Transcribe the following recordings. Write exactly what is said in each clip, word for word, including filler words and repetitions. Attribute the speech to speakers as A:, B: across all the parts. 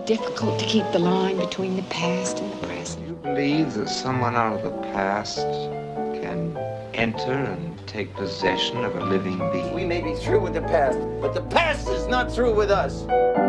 A: difficult to keep the line between the past and the present.
B: Do you believe that someone out of the past can enter and take possession of a living being?
C: We may be through with the past, but the past is not through with us.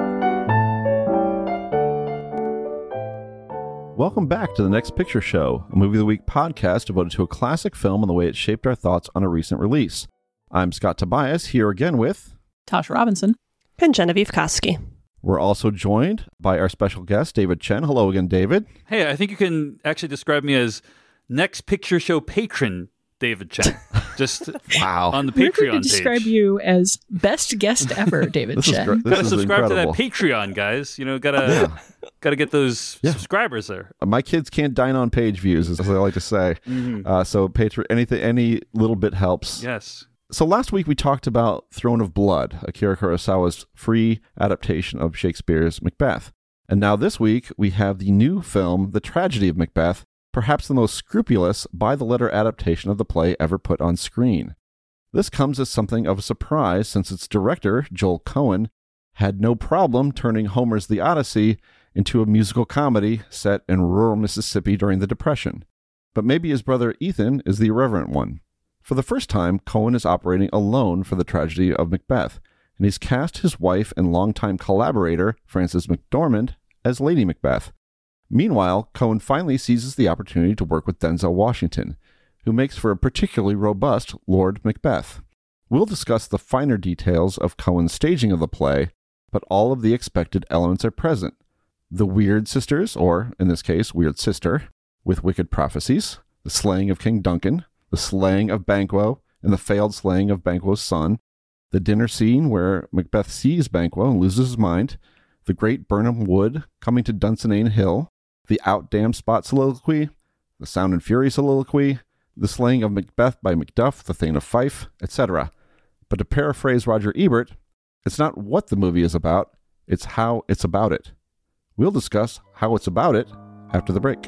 D: Welcome back to The Next Picture Show, a Movie of the Week podcast devoted to a classic film and the way it shaped our thoughts on a recent release. I'm Scott Tobias, here again with...
E: Tasha Robinson.
F: And Genevieve Koski.
D: We're also joined by our special guest, David Chen. Hello again, David.
G: Hey, I think you can actually describe me as Next Picture Show patron David Chen. Just
D: wow.
G: on the
E: We're
G: Patreon
E: going to
G: page.
E: describe you as best guest ever, David
D: This is
E: Chen.
D: gr- this
G: Gotta
D: is
G: subscribe
D: incredible.
G: to that Patreon, guys. You know, gotta gotta get those
D: Yeah.
G: subscribers there.
D: My kids can't dine on page views, as I like to say.
G: Mhm.
D: Uh, so Patreon, anything, any little bit helps.
G: Yes.
D: So last week we talked about Throne of Blood, Akira Kurosawa's free adaptation of Shakespeare's Macbeth. And now this week we have the new film, The Tragedy of Macbeth, perhaps the most scrupulous by-the-letter adaptation of the play ever put on screen. This comes as something of a surprise since its director, Joel Cohen, had no problem turning Homer's The Odyssey into a musical comedy set in rural Mississippi during the Depression. But maybe his brother Ethan is the irreverent one. For the first time, Cohen is operating alone for The Tragedy of Macbeth, and he's cast his wife and longtime collaborator, Frances McDormand, as Lady Macbeth. Meanwhile, Cohen finally seizes the opportunity to work with Denzel Washington, who makes for a particularly robust Lord Macbeth. We'll discuss the finer details of Cohen's staging of the play, but all of the expected elements are present. The Weird Sisters, or, in this case, Weird Sister, with wicked prophecies, the slaying of King Duncan, the slaying of Banquo, and the failed slaying of Banquo's son, the dinner scene where Macbeth sees Banquo and loses his mind, the great Birnam Wood coming to Dunsinane Hill, the Out Damn Spot soliloquy, the Sound and Fury soliloquy, the slaying of Macbeth by Macduff, the Thane of Fife, et cetera. But to paraphrase Roger Ebert, it's not what the movie is about, it's how it's about it. We'll discuss how it's about it after the break.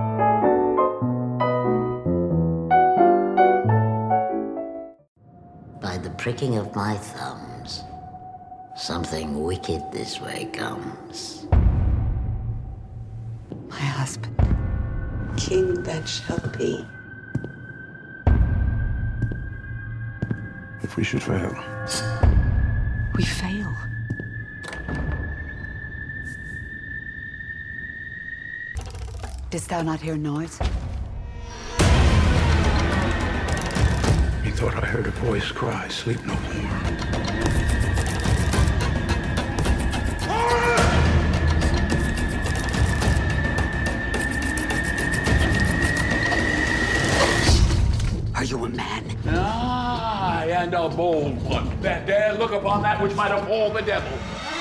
H: By the pricking of my thumbs, something wicked this way comes.
A: My husband, king that shall be.
I: If we should fail,
A: We fail. Didst thou not hear noise?
I: methought I heard a voice cry, "Sleep no more."
A: Are you a man?
J: Aye, and a bold one, that dare look upon that which might appall the devil.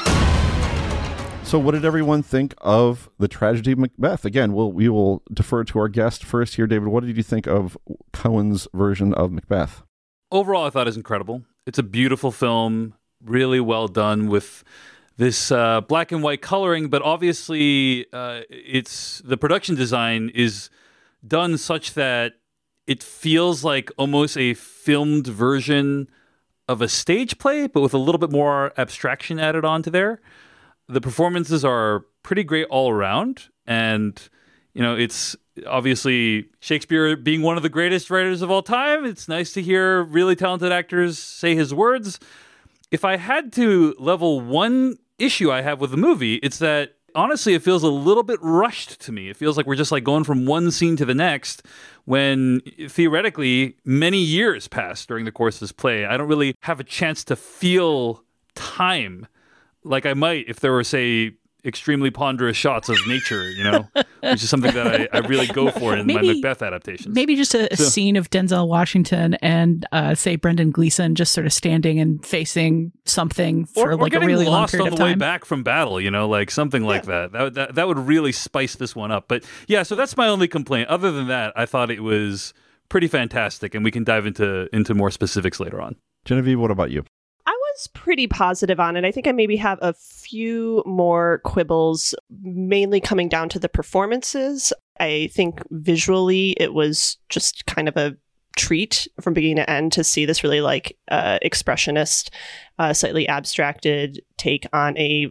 D: So what did everyone think of The Tragedy of Macbeth? Again, we'll, we will defer to our guest first here. David, what did you think of Cohen's version of Macbeth?
G: Overall, I thought it was incredible. It's a beautiful film, really well done with this uh, black and white coloring, but obviously uh, it's the production design is done such that it feels like almost a filmed version of a stage play, but with a little bit more abstraction added onto there. The performances are pretty great all around, and you know, it's obviously Shakespeare being one of the greatest writers of all time. It's nice to hear really talented actors say his words. If I had to level one issue I have with the movie, it's that honestly it feels a little bit rushed to me. It feels like we're just like going from one scene to the next when theoretically many years pass during the course of this play. I don't really have a chance to feel time like I might if there were, say, extremely ponderous shots of nature, you know, which is something that I, I really go for in
E: Maybe-
G: my Macbeth adaptations.
E: Maybe just a, a
G: So-
E: scene of Denzel Washington and, uh, say, Brendan Gleeson just sort of standing and facing something for
G: or,
E: like
G: or
E: a
G: getting
E: really long
G: lost
E: period
G: on
E: of
G: the way
E: time.
G: back from battle, you know, like something like that. That, would- that. That would really spice this one up. But yeah, so that's my only complaint. Other than that, I thought it was pretty fantastic, and we can dive into into more specifics later on.
D: Genevieve, what about you?
F: I was pretty positive on it. I think I maybe have a few more quibbles, mainly coming down to the performances. I think visually it was just kind of a treat from beginning to end to see this really like uh, expressionist, uh, slightly abstracted take on a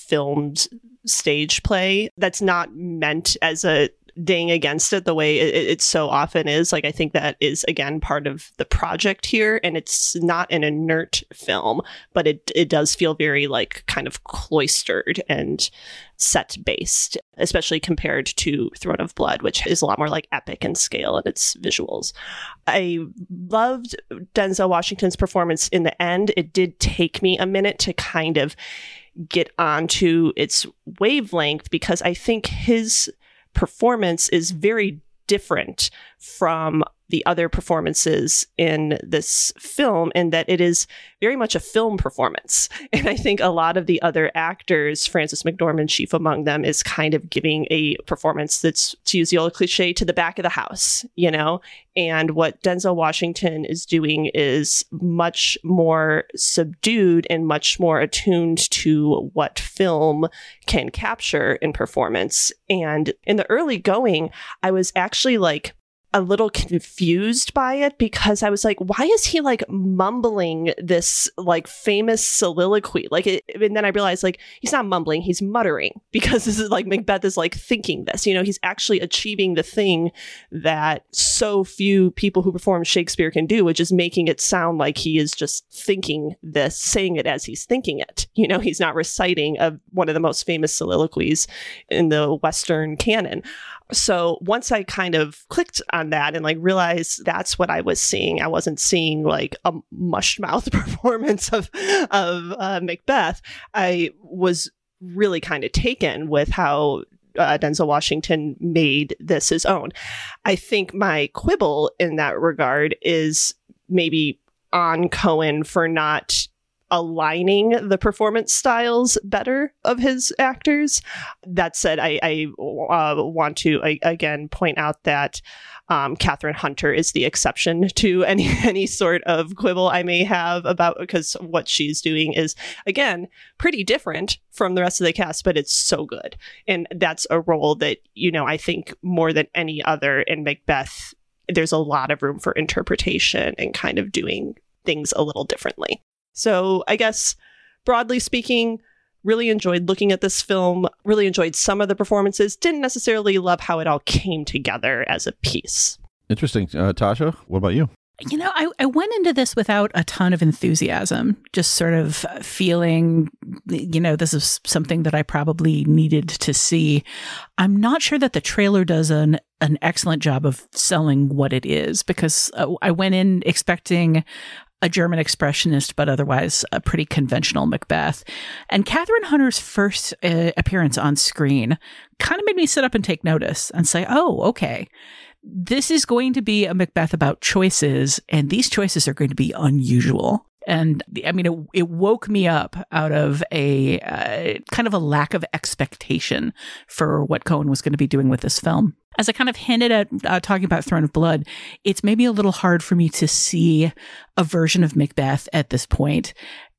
F: filmed stage play. That's not meant as a ding against it the way it, it so often is. Like, I think that is, again, part of the project here. And it's not an inert film, but it it does feel very like kind of cloistered and set based, especially compared to Throne of Blood, which is a lot more like epic in scale and its visuals. I loved Denzel Washington's performance in the end. It did take me a minute to kind of get onto its wavelength, because I think his performance is very different from the other performances in this film, in that it is very much a film performance. And I think a lot of the other actors, Frances McDormand chief among them, is kind of giving a performance that's, to use the old cliche, to the back of the house, you know? And what Denzel Washington is doing is much more subdued and much more attuned to what film can capture in performance. And in the early going, I was actually like, a little confused by it, because I was like, why is he like mumbling this like famous soliloquy? Like, it, and then I realized like he's not mumbling, he's muttering, because this is like Macbeth is like thinking this, you know, he's actually achieving the thing that so few people who perform Shakespeare can do, which is making it sound like he is just thinking this, saying it as he's thinking it. You know, he's not reciting a, one of the most famous soliloquies in the Western canon. So once I kind of clicked on that and like realized that's what I was seeing, I wasn't seeing like a mush mouth performance of of uh, Macbeth. I was really kind of taken with how uh, Denzel Washington made this his own. I think my quibble in that regard is maybe on Coen for not aligning the performance styles better of his actors. That said, I, I uh, want to I, again point out that um, Catherine Hunter is the exception to any any sort of quibble I may have about, because what she's doing is, again, pretty different from the rest of the cast, but it's so good. And that's a role that, you know, I think more than any other in Macbeth, there's a lot of room for interpretation and kind of doing things a little differently. So I guess, broadly speaking, really enjoyed looking at this film, really enjoyed some of the performances, didn't necessarily love how it all came together as a piece.
D: Interesting. Uh, Tasha, what about you?
E: You know, I, I went into this without a ton of enthusiasm, just sort of feeling, you know, this is something that I probably needed to see. I'm not sure that the trailer does an, an excellent job of selling what it is, because uh, I went in expecting a German expressionist, but otherwise a pretty conventional Macbeth. And Catherine Hunter's first uh, appearance on screen kind of made me sit up and take notice and say, oh, okay, this is going to be a Macbeth about choices, and these choices are going to be unusual. And I mean, it, it woke me up out of a uh, kind of a lack of expectation for what Coen was going to be doing with this film. As I kind of hinted at uh, talking about Throne of Blood, it's maybe a little hard for me to see a version of Macbeth at this point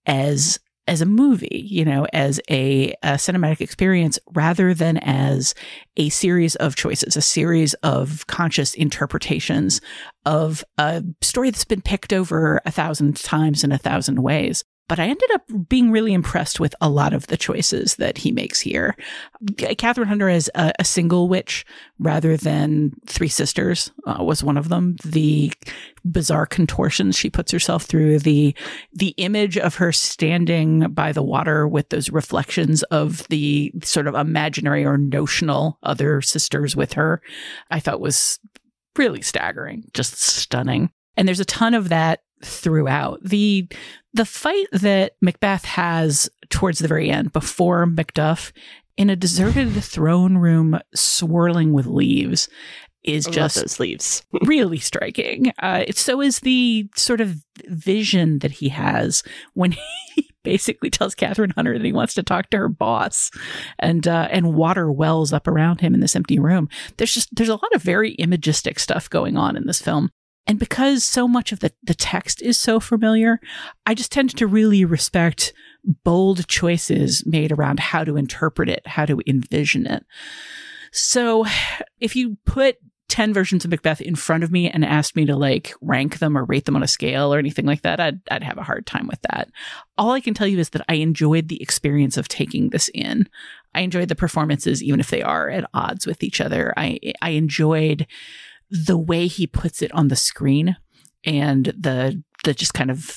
E: as as a movie, you know, as a, a cinematic experience, rather than as a series of choices, a series of conscious interpretations of a story that's been picked over a thousand times in a thousand ways. But I ended up being really impressed with a lot of the choices that he makes here. Catherine Hunter as a, a single witch rather than three sisters uh, was one of them. The bizarre contortions she puts herself through, the the image of her standing by the water with those reflections of the sort of imaginary or notional other sisters with her, I thought was really staggering, just stunning. And there's a ton of that throughout. The the fight that Macbeth has towards the very end, before Macduff, in a deserted throne room swirling with leaves, is
F: I
E: just
F: love those leaves.
E: really striking. Uh, so is the sort of vision that he has when he basically tells Catherine Hunter that he wants to talk to her boss, and uh, and water wells up around him in this empty room. There's just there's a lot of very imagistic stuff going on in this film. And because so much of the, the text is so familiar, I just tend to really respect bold choices made around how to interpret it, how to envision it. So if you put ten versions of Macbeth in front of me and asked me to like rank them or rate them on a scale or anything like that, I'd, I'd have a hard time with that. All I can tell you is that I enjoyed the experience of taking this in. I enjoyed the performances, even if they are at odds with each other. I, I enjoyed the way he puts it on the screen and the, the just kind of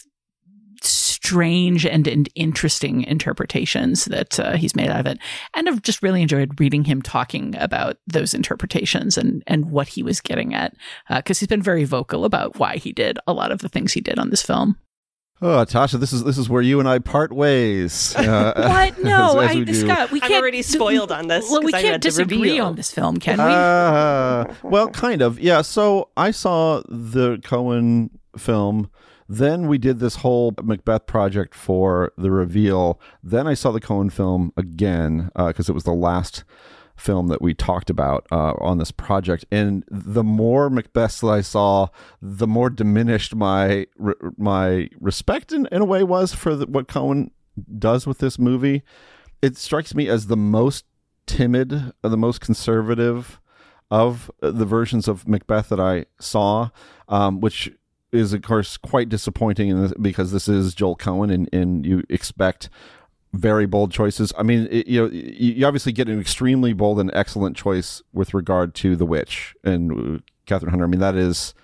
E: strange and, and interesting interpretations that uh, he's made out of it. And I've just really enjoyed reading him talking about those interpretations and, and what he was getting at, because uh, he's been very vocal about why he did a lot of the things he did on this film.
D: Oh, Tasha, this is this is where you and I part ways. Uh,
E: what? No,
D: as, as
E: I,
D: we
E: Scott, we
F: I'm
E: can't.
F: already spoiled on this.
E: Well, we
F: 'cause I
E: can't
F: read the
E: disagree
F: review.
E: on this film, can we?
D: Uh, well, kind of. Yeah. So I saw the Coen film. Then we did this whole Macbeth project for the reveal. Then I saw the Coen film again because uh, it was the last film that we talked about uh, on this project. And the more Macbeths that I saw, the more diminished my re- my respect in, in a way was for the, what Coen does with this movie. It strikes me as the most timid, uh, the most conservative of the versions of Macbeth that I saw, um, which is of course quite disappointing in this, because this is Joel Coen and, and you expect very bold choices. I mean, it, you know, you obviously get an extremely bold and excellent choice with regard to The Witch and Catherine Hunter. I mean, that is,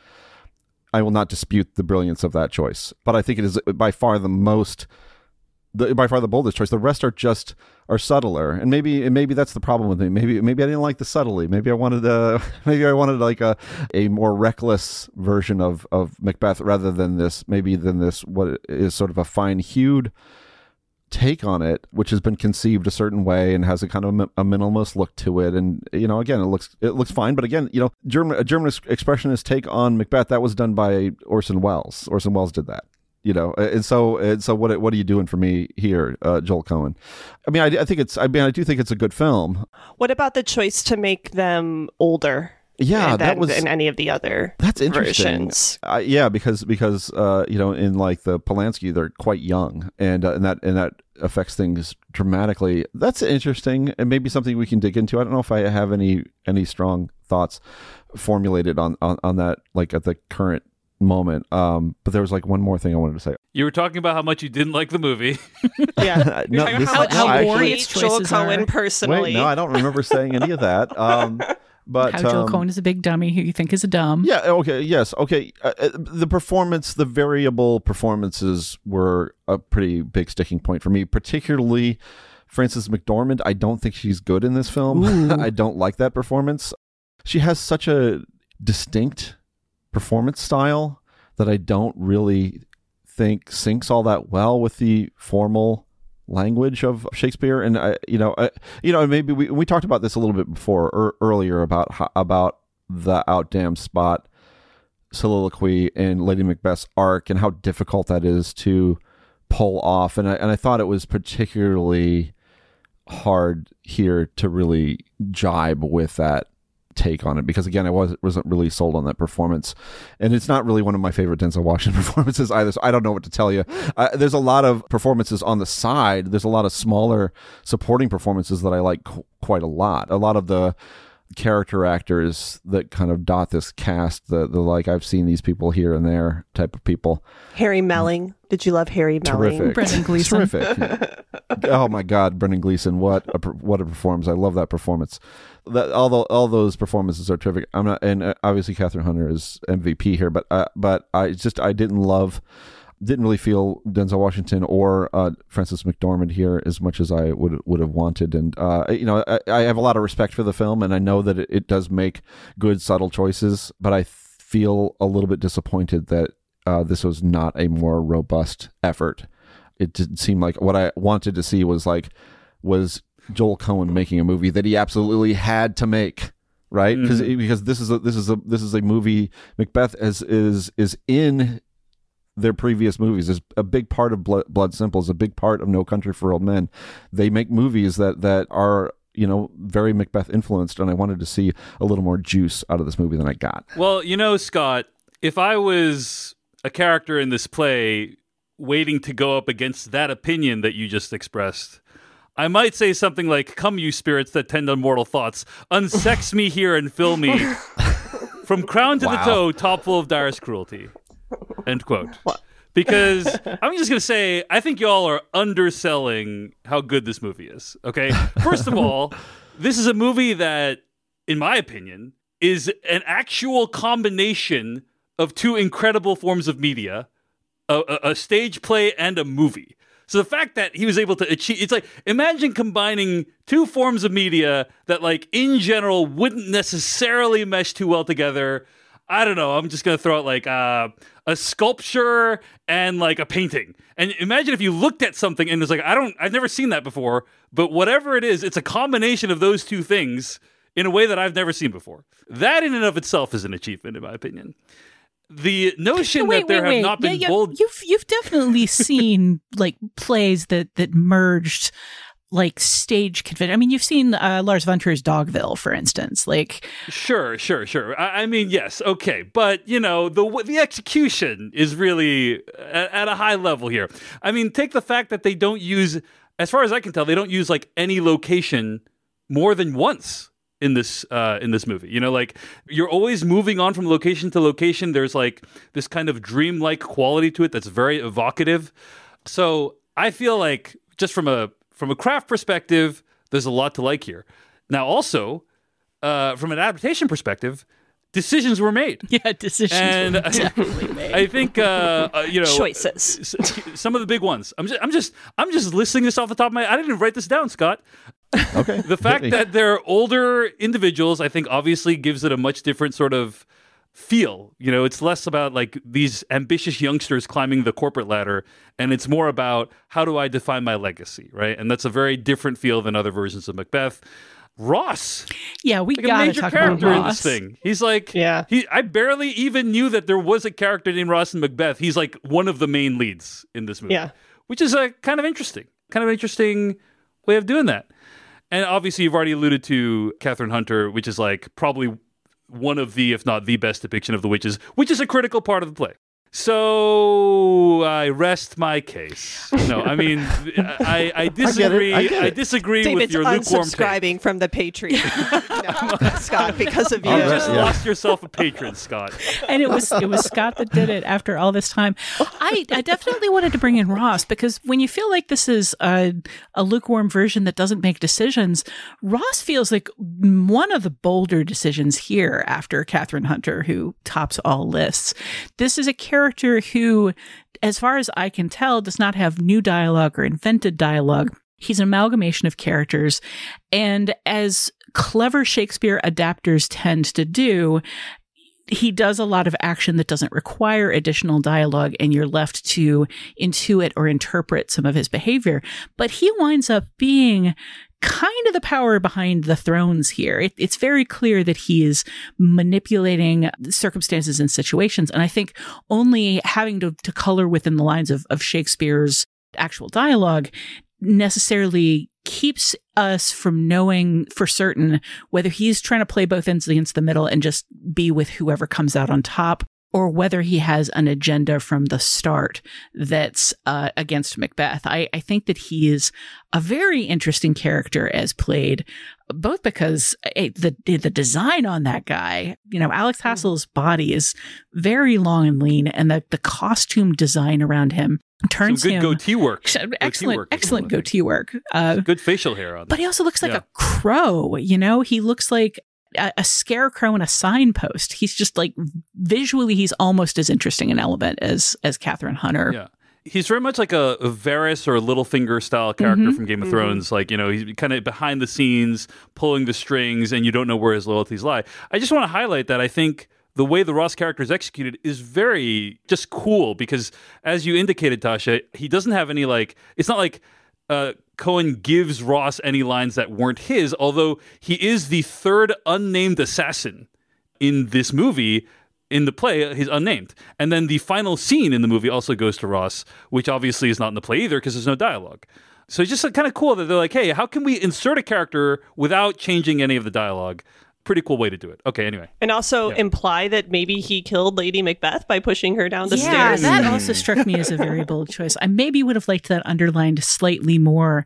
D: I will not dispute the brilliance of that choice, but I think it is by far the most, the, by far the boldest choice. The rest are just are subtler, and maybe and maybe that's the problem with me. Maybe maybe I didn't like the subtlety. Maybe I wanted a maybe I wanted like a a more reckless version of of Macbeth rather than this maybe than this what is sort of a fine-hued take on it, which has been conceived a certain way and has a kind of a minimalist look to it. And you know, again, it looks it looks fine, but again, you know, German a German expressionist take on Macbeth that was done by Orson Welles. Orson Welles did that. You know, and so and so what what are you doing for me here, uh, Joel Coen? I mean, I, I think it's. I mean, I do think it's a good film.
F: What about the choice to make them older?
D: Yeah, that was
F: in any of the other
D: that's interesting.
F: versions.
D: Uh, yeah, because because uh, you know, in like the Polanski, they're quite young, and uh, and that and that affects things dramatically. That's interesting, and maybe something we can dig into. I don't know if I have any any strong thoughts formulated on on, on that, like at the current moment. Um, but there was like one more thing I wanted to say.
G: You were talking about how much you didn't like the movie.
F: Yeah,
D: no,
F: You're
D: this,
F: how,
D: no,
F: how
D: actually,
F: boring Joel Coen personally.
D: Wait, no, I don't remember saying any of that. Um, but
E: how Joel
D: um,
E: Coen is a big dummy who you think is a dumb.
D: Yeah. Okay. Yes. Okay. Uh, the performance, the variable performances were a pretty big sticking point for me, particularly Frances McDormand. I don't think she's good in this film. I don't like that performance. She has such a distinct performance style that I don't really think syncs all that well with the formal language of Shakespeare. And I, you know, I, you know, maybe we we talked about this a little bit before or earlier about how, about the outdam spot soliloquy in Lady Macbeth's arc and how difficult that is to pull off. And I and I thought it was particularly hard here to really jibe with that take on it, because again, I wasn't wasn't really sold on that performance, and it's not really one of my favorite Denzel Washington performances either. So I don't know what to tell you. Uh, there's a lot of performances on the side. There's a lot of smaller supporting performances that I like qu- quite a lot. A lot of the character actors that kind of dot this cast, the the like I've seen these people here and there type of people.
F: Harry Melling. Did you love Harry Melling?
D: Terrific.
E: Brendan Gleeson.
D: Terrific. Oh my God, Brendan Gleeson! What a what a performance! I love that performance. That although all those performances are terrific. I'm not, and obviously Catherine Hunter is M V P here, but uh, but I just I didn't love, didn't really feel Denzel Washington or uh, Frances McDormand here as much as I would would have wanted. And uh, you know, I, I have a lot of respect for the film, and I know that it, it does make good subtle choices, but I feel a little bit disappointed that uh, this was not a more robust effort. It didn't seem like what I wanted to see was like was Joel Coen making a movie that he absolutely had to make, right? Because mm-hmm. because this is a this is a this is a movie. Macbeth is is is in their previous movies. Is a big part of Blood, Blood Simple. Is a big part of No Country for Old Men. They make movies that that are, you know, very Macbeth influenced, and I wanted to see a little more juice out of this movie than I got.
G: Well, you know, Scott, if I was a character in this play waiting to go up against that opinion that you just expressed, I might say something like, "Come, you spirits that tend on mortal thoughts, unsex me here and fill me From crown to
D: Wow.
G: the toe, top full of direst cruelty. End quote. Because I'm just going to say, I think y'all are underselling how good this movie is. Okay. First of all, this is a movie that, in my opinion, is an actual combination of two incredible forms of media, a, a, a stage play and a movie. So the fact that he was able to achieve, it's like, imagine combining two forms of media that, like, in general wouldn't necessarily mesh too well together. I don't know. I'm just going to throw out like uh, a sculpture and like a painting. And imagine if you looked at something and it's like, I don't, I've never seen that before, but whatever it is, it's a combination of those two things in a way that I've never seen before. That in and of itself is an achievement, in my opinion. The notion
E: wait,
G: that there
E: wait,
G: have
E: wait.
G: not been
E: yeah, yeah,
G: bold.
E: You've you've definitely seen like plays that that merged like stage convention. I mean, you've seen uh, Lars von Trier's Dogville, for instance. Like,
G: Sure, sure, sure. I, I mean, yes, okay, but you know, the the execution is really at, at a high level here. I mean, take the fact that they don't use, as far as I can tell, they don't use like any location more than once in this uh, in this movie. You know, like you're always moving on from location to location. There's like this kind of dreamlike quality to it that's very evocative. So I feel like just from a From a craft perspective, there's a lot to like here. Now, also, uh, from an adaptation perspective, decisions were made.
E: Yeah, decisions
G: and
E: were definitely made.
G: I think uh, uh, you know
F: Choices.
G: Some of the big ones. I'm just, I'm just, I'm just listing this off the top of my. I didn't write this down, Scott.
D: Okay.
G: The fact that they're older individuals, I think, obviously gives it a much different sort of feel. You know, it's less about like these ambitious youngsters climbing the corporate ladder, and it's more about how do I define my legacy, right? And that's a very different feel than other versions of Macbeth. Ross,
E: yeah, we
G: like a
E: gotta
G: major
E: talk
G: character
E: about
G: in
E: Ross.
G: this thing. He's like,
F: Yeah.
G: He, I barely even knew that there was a character named Ross in Macbeth. He's like one of the main leads in this movie,
F: Yeah.
G: which is a kind of interesting, kind of interesting way of doing that. And obviously, you've already alluded to Catherine Hunter, which is like probably one of the, if not the best depiction of the witches, which is a critical part of the play. So I rest my case. No, I mean, I, I disagree.
D: I, get it. I, get
G: I
D: it.
G: disagree
F: David's
G: with your lukewarm take.
F: unsubscribing from the Patreon, no, Scott, because of you.
D: All
G: You
D: right,
G: just
D: yeah.
G: lost yourself a patron, Scott.
E: And it was it was Scott that did it after all this time. I, I definitely wanted to bring in Ross because when you feel like this is a, a lukewarm version that doesn't make decisions, Ross feels like one of the bolder decisions here after Catherine Hunter, who tops all lists. This is a character who, as far as I can tell, does not have new dialogue or invented dialogue. He's an amalgamation of characters. And as clever Shakespeare adapters tend to do, he does a lot of action that doesn't require additional dialogue, and you're left to intuit or interpret some of his behavior. But he winds up being kind of the power behind the thrones here. It, it's very clear that he is manipulating circumstances and situations. And I think only having to, to color within the lines of, of Shakespeare's actual dialogue necessarily keeps us from knowing for certain whether he's trying to play both ends against the middle and just be with whoever comes out on top, or whether he has an agenda from the start that's uh, against Macbeth. I, I think that he is a very interesting character as played, both because eh, the the design on that guy, you know, Alex Hassel's body is very long and lean, and the, the costume design around him turns
G: Some good
E: him
G: goatee work.
E: excellent,
G: Goatee work is
E: excellent
G: one.
E: goatee work. Uh,
G: Good facial hair on.
E: but he also looks like
G: Yeah.
E: a crow, you know? He looks like a, a scarecrow and a signpost. He's just like visually, he's almost as interesting an element as as Catherine Hunter.
G: Yeah. He's very much like a, a Varys or a Littlefinger style character
E: Mhm.
G: from Game of Thrones. Like, you know, he's kind of behind the scenes, pulling the strings, and you don't know where his loyalties lie. I just want to highlight that I think the way the Ross character is executed is very just cool because, as you indicated, Tasha, he doesn't have any, like, it's not like uh, Cohen gives Ross any lines that weren't his, although he is the third unnamed assassin in this movie. In the play, he's unnamed. And then the final scene in the movie also goes to Ross, which obviously is not in the play either because there's no dialogue. So it's just kind of cool that they're like, hey, how can we insert a character without changing any of the dialogue? Pretty cool way to do it. Okay, anyway.
F: And also
G: Yeah.
F: imply that maybe he killed Lady Macbeth by pushing her down the
E: yeah,
F: stairs.
E: that also struck me as a very bold choice. I maybe would have liked that underlined slightly more,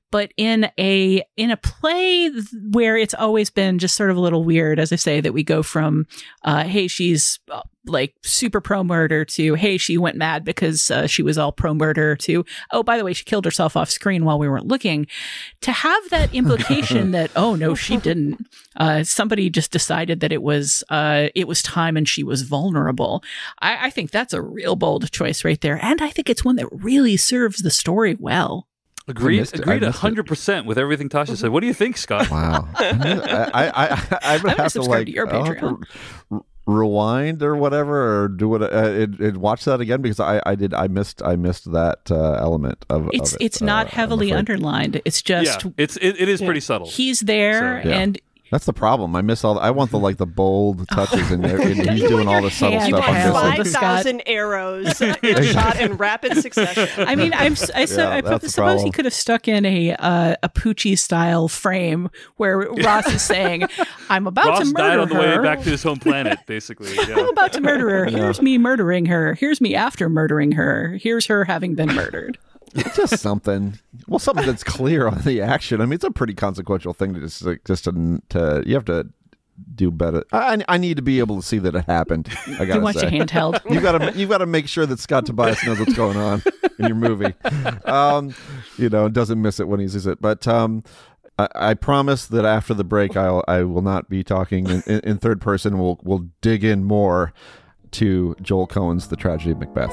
E: but in a in a play where it's always been just sort of a little weird, as I say, that we go from, uh, hey, she's uh, like super pro murder to, hey, she went mad because uh, she was all pro murder to, oh, by the way, she killed herself off screen while we weren't looking. To have that implication that, oh no, she didn't. Uh, somebody just decided that it was uh, it was time and she was vulnerable. I, I think that's a real bold choice right there, and I think it's one that really serves the story well.
G: Agreed, agreed a hundred percent with everything Tasha said. What do you think, Scott?
D: Wow, I, I, I, I'm gonna have to like
E: to your
D: I'll have
E: Patreon.
D: to r- rewind or whatever, or do it, uh, it, it watch that again because I, I did I missed I missed that uh, element of
E: It's
D: of it,
E: it's not
D: uh,
E: heavily underlined. It's just
G: yeah, it's it, it is
E: yeah.
G: pretty subtle.
E: He's there
G: So,
D: yeah.
E: and.
D: That's the problem. I miss all. The, I want the like the bold touches in there. And he's
F: You
D: doing
F: want
D: all
F: your
D: the subtle
F: hand-
D: stuff.
F: You
D: I'm
F: want
D: missing.
F: five thousand arrows shot in rapid succession.
E: I mean, I'm, I, so,
D: Yeah,
E: I
D: that's the
E: suppose
D: problem.
E: he could have stuck in a uh, a Poochie style frame where Ross is saying, "I'm about
G: Ross
E: to murder
G: died on the
E: her.
G: way back to his home planet, basically. Yeah.
E: I'm about to murder her. Here's me murdering her. Here's me after murdering her. Here's her having been murdered."
D: Just something. Well, something that's clear on the action. I mean, it's a pretty consequential thing to just like, just to, to you have to do better. I I need to be able to see that it happened. I gotta
E: You want
D: say.
E: your handheld.
D: You gotta you gotta make sure that Scott Tobias knows what's going on in your movie. Um, you know, and doesn't miss it when he sees it. But um, I, I promise that after the break, I'll I will not be talking in, in, in third person. We'll we'll dig in more to Joel Coen's The Tragedy of Macbeth.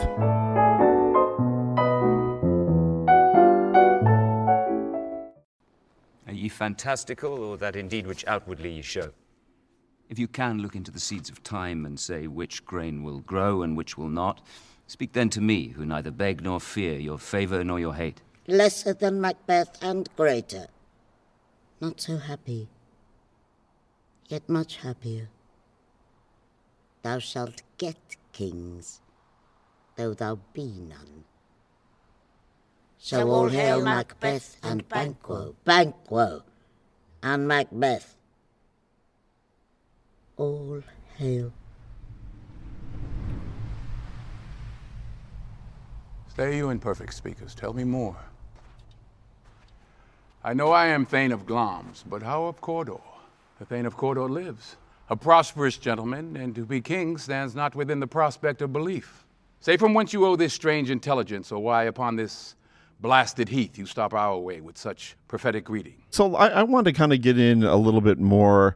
K: Are ye fantastical, or that indeed which outwardly ye show? If you can look into the seeds of time and say which grain will grow and which will not, speak then to me, who neither beg nor fear your favour nor your hate.
H: Lesser than Macbeth and greater. Not so happy, yet much happier. Thou shalt get kings, though thou be none. So all hail Macbeth and Banquo, Banquo and Macbeth. All hail.
I: Stay you imperfect speakers, tell me more. I know I am Thane of Glamis, but how of Cawdor? The Thane of Cawdor lives, a prosperous gentleman, and to be king stands not within the prospect of belief. Say from whence you owe this strange intelligence, or why upon this blasted heath you stop our way with such prophetic greeting.
D: So I, I want to kind of get in a little bit more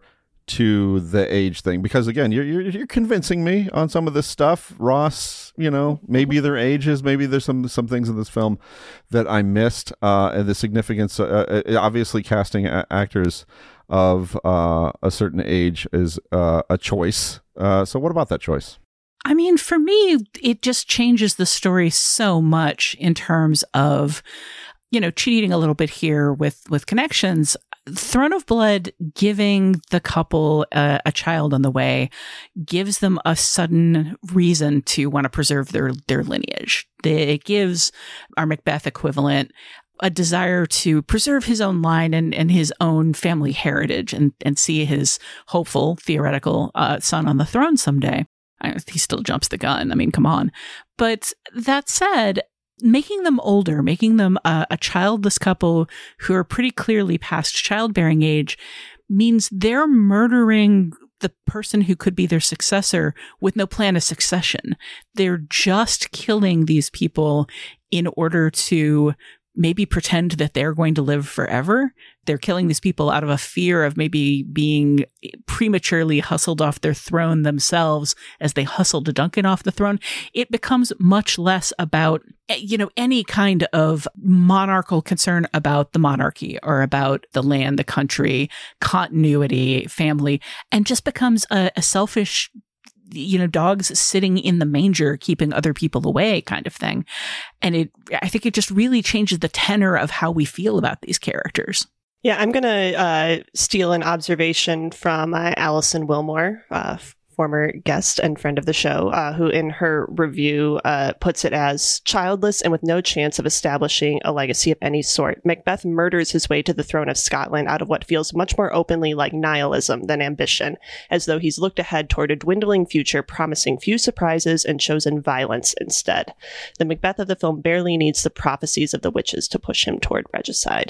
D: to the age thing because again, you're, you're you're convincing me on some of this stuff, Ross. You know, maybe their ages, maybe there's some some things in this film that I missed, uh, and the significance. Uh, obviously, casting a- actors of uh, a certain age is uh, a choice. Uh, so, what about that choice?
E: I mean, for me, it just changes the story so much in terms of, you know, cheating a little bit here with, with connections. Throne of Blood giving the couple uh, a child on the way gives them a sudden reason to want to preserve their, their lineage. It gives our Macbeth equivalent a desire to preserve his own line and, and his own family heritage and, and see his hopeful, theoretical uh, son on the throne someday. I, he still jumps the gun. I mean, come on. But that said, making them older, making them a, a childless couple who are pretty clearly past childbearing age means they're murdering the person who could be their successor with no plan of succession. They're just killing these people in order to maybe pretend that they're going to live forever. They're killing these people out of a fear of maybe being prematurely hustled off their throne themselves as they hustled Duncan off the throne. It becomes much less about, you know, any kind of monarchical concern about the monarchy or about the land, the country, continuity, family, and just becomes a, a selfish, you know, dogs sitting in the manger, keeping other people away kind of thing. And it, I think it just really changes the tenor of how we feel about these characters.
F: Yeah, I'm going to uh, steal an observation from uh, Alison Wilmore, uh, former guest and friend of the show, uh, who in her review uh, puts it as childless and with no chance of establishing a legacy of any sort. Macbeth murders his way to the throne of Scotland out of what feels much more openly like nihilism than ambition, as though he's looked ahead toward a dwindling future promising few surprises and chosen violence instead. The Macbeth of the film barely needs the prophecies of the witches to push him toward regicide.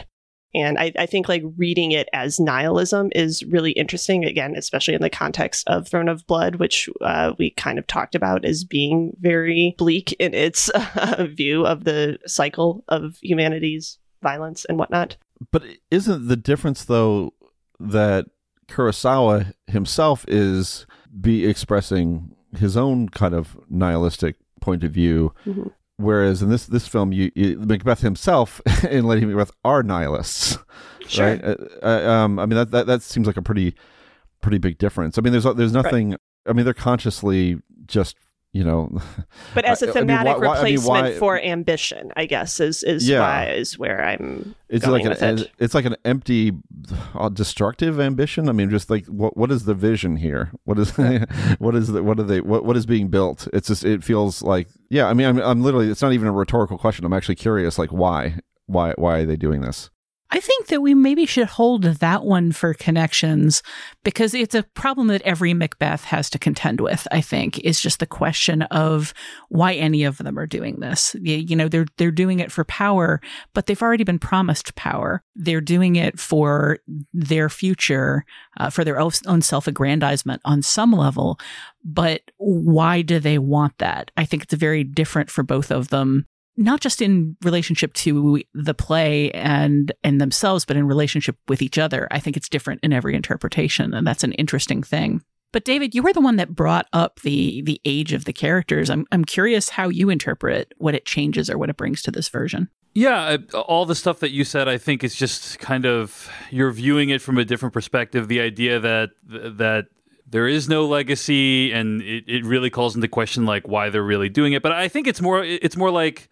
F: And I, I think like reading it as nihilism is really interesting, again, especially in the context of Throne of Blood, which uh, we kind of talked about as being very bleak in its uh, view of the cycle of humanity's violence and whatnot.
D: But isn't the difference, though, that Kurosawa himself is be expressing his own kind of nihilistic point of view, mm-hmm. whereas in this this film, you, you Macbeth himself and Lady Macbeth are nihilists,
F: sure.
D: right? Uh, uh, um, I mean that, that that seems like a pretty pretty big difference. I mean, there's there's nothing. Right. I mean, they're consciously just. You know,
F: but as a thematic
D: I mean, why,
F: replacement
D: I mean, why,
F: for ambition, I guess is is
D: yeah.
F: why is where I'm.
D: It's
F: going
D: like
F: with
D: an
F: it.
D: it's like an empty, uh, destructive ambition. I mean, just like what what is the vision here? What is what is the, what are they what what is being built? It's just it feels like yeah. I mean, I'm I'm literally. It's not even a rhetorical question. I'm actually curious. Like why why why are they doing this?
E: I think that we maybe should hold that one for Connections because it's a problem that every Macbeth has to contend with, I think, is just the question of why any of them are doing this. You, you know, they're they're doing it for power, but they've already been promised power. They're doing it for their future, uh, for their own self-aggrandizement on some level. But why do they want that? I think it's very different for both of them. Not just in relationship to the play and and themselves, but in relationship with each other. I think it's different in every interpretation, and that's an interesting thing. But David, you were the one that brought up the the age of the characters. I'm I'm curious how you interpret what it changes or what it brings to this version.
G: Yeah, all the stuff that you said, I think is just kind of you're viewing it from a different perspective. The idea that that there is no legacy, and it, it really calls into question like why they're really doing it. But I think it's more it's more like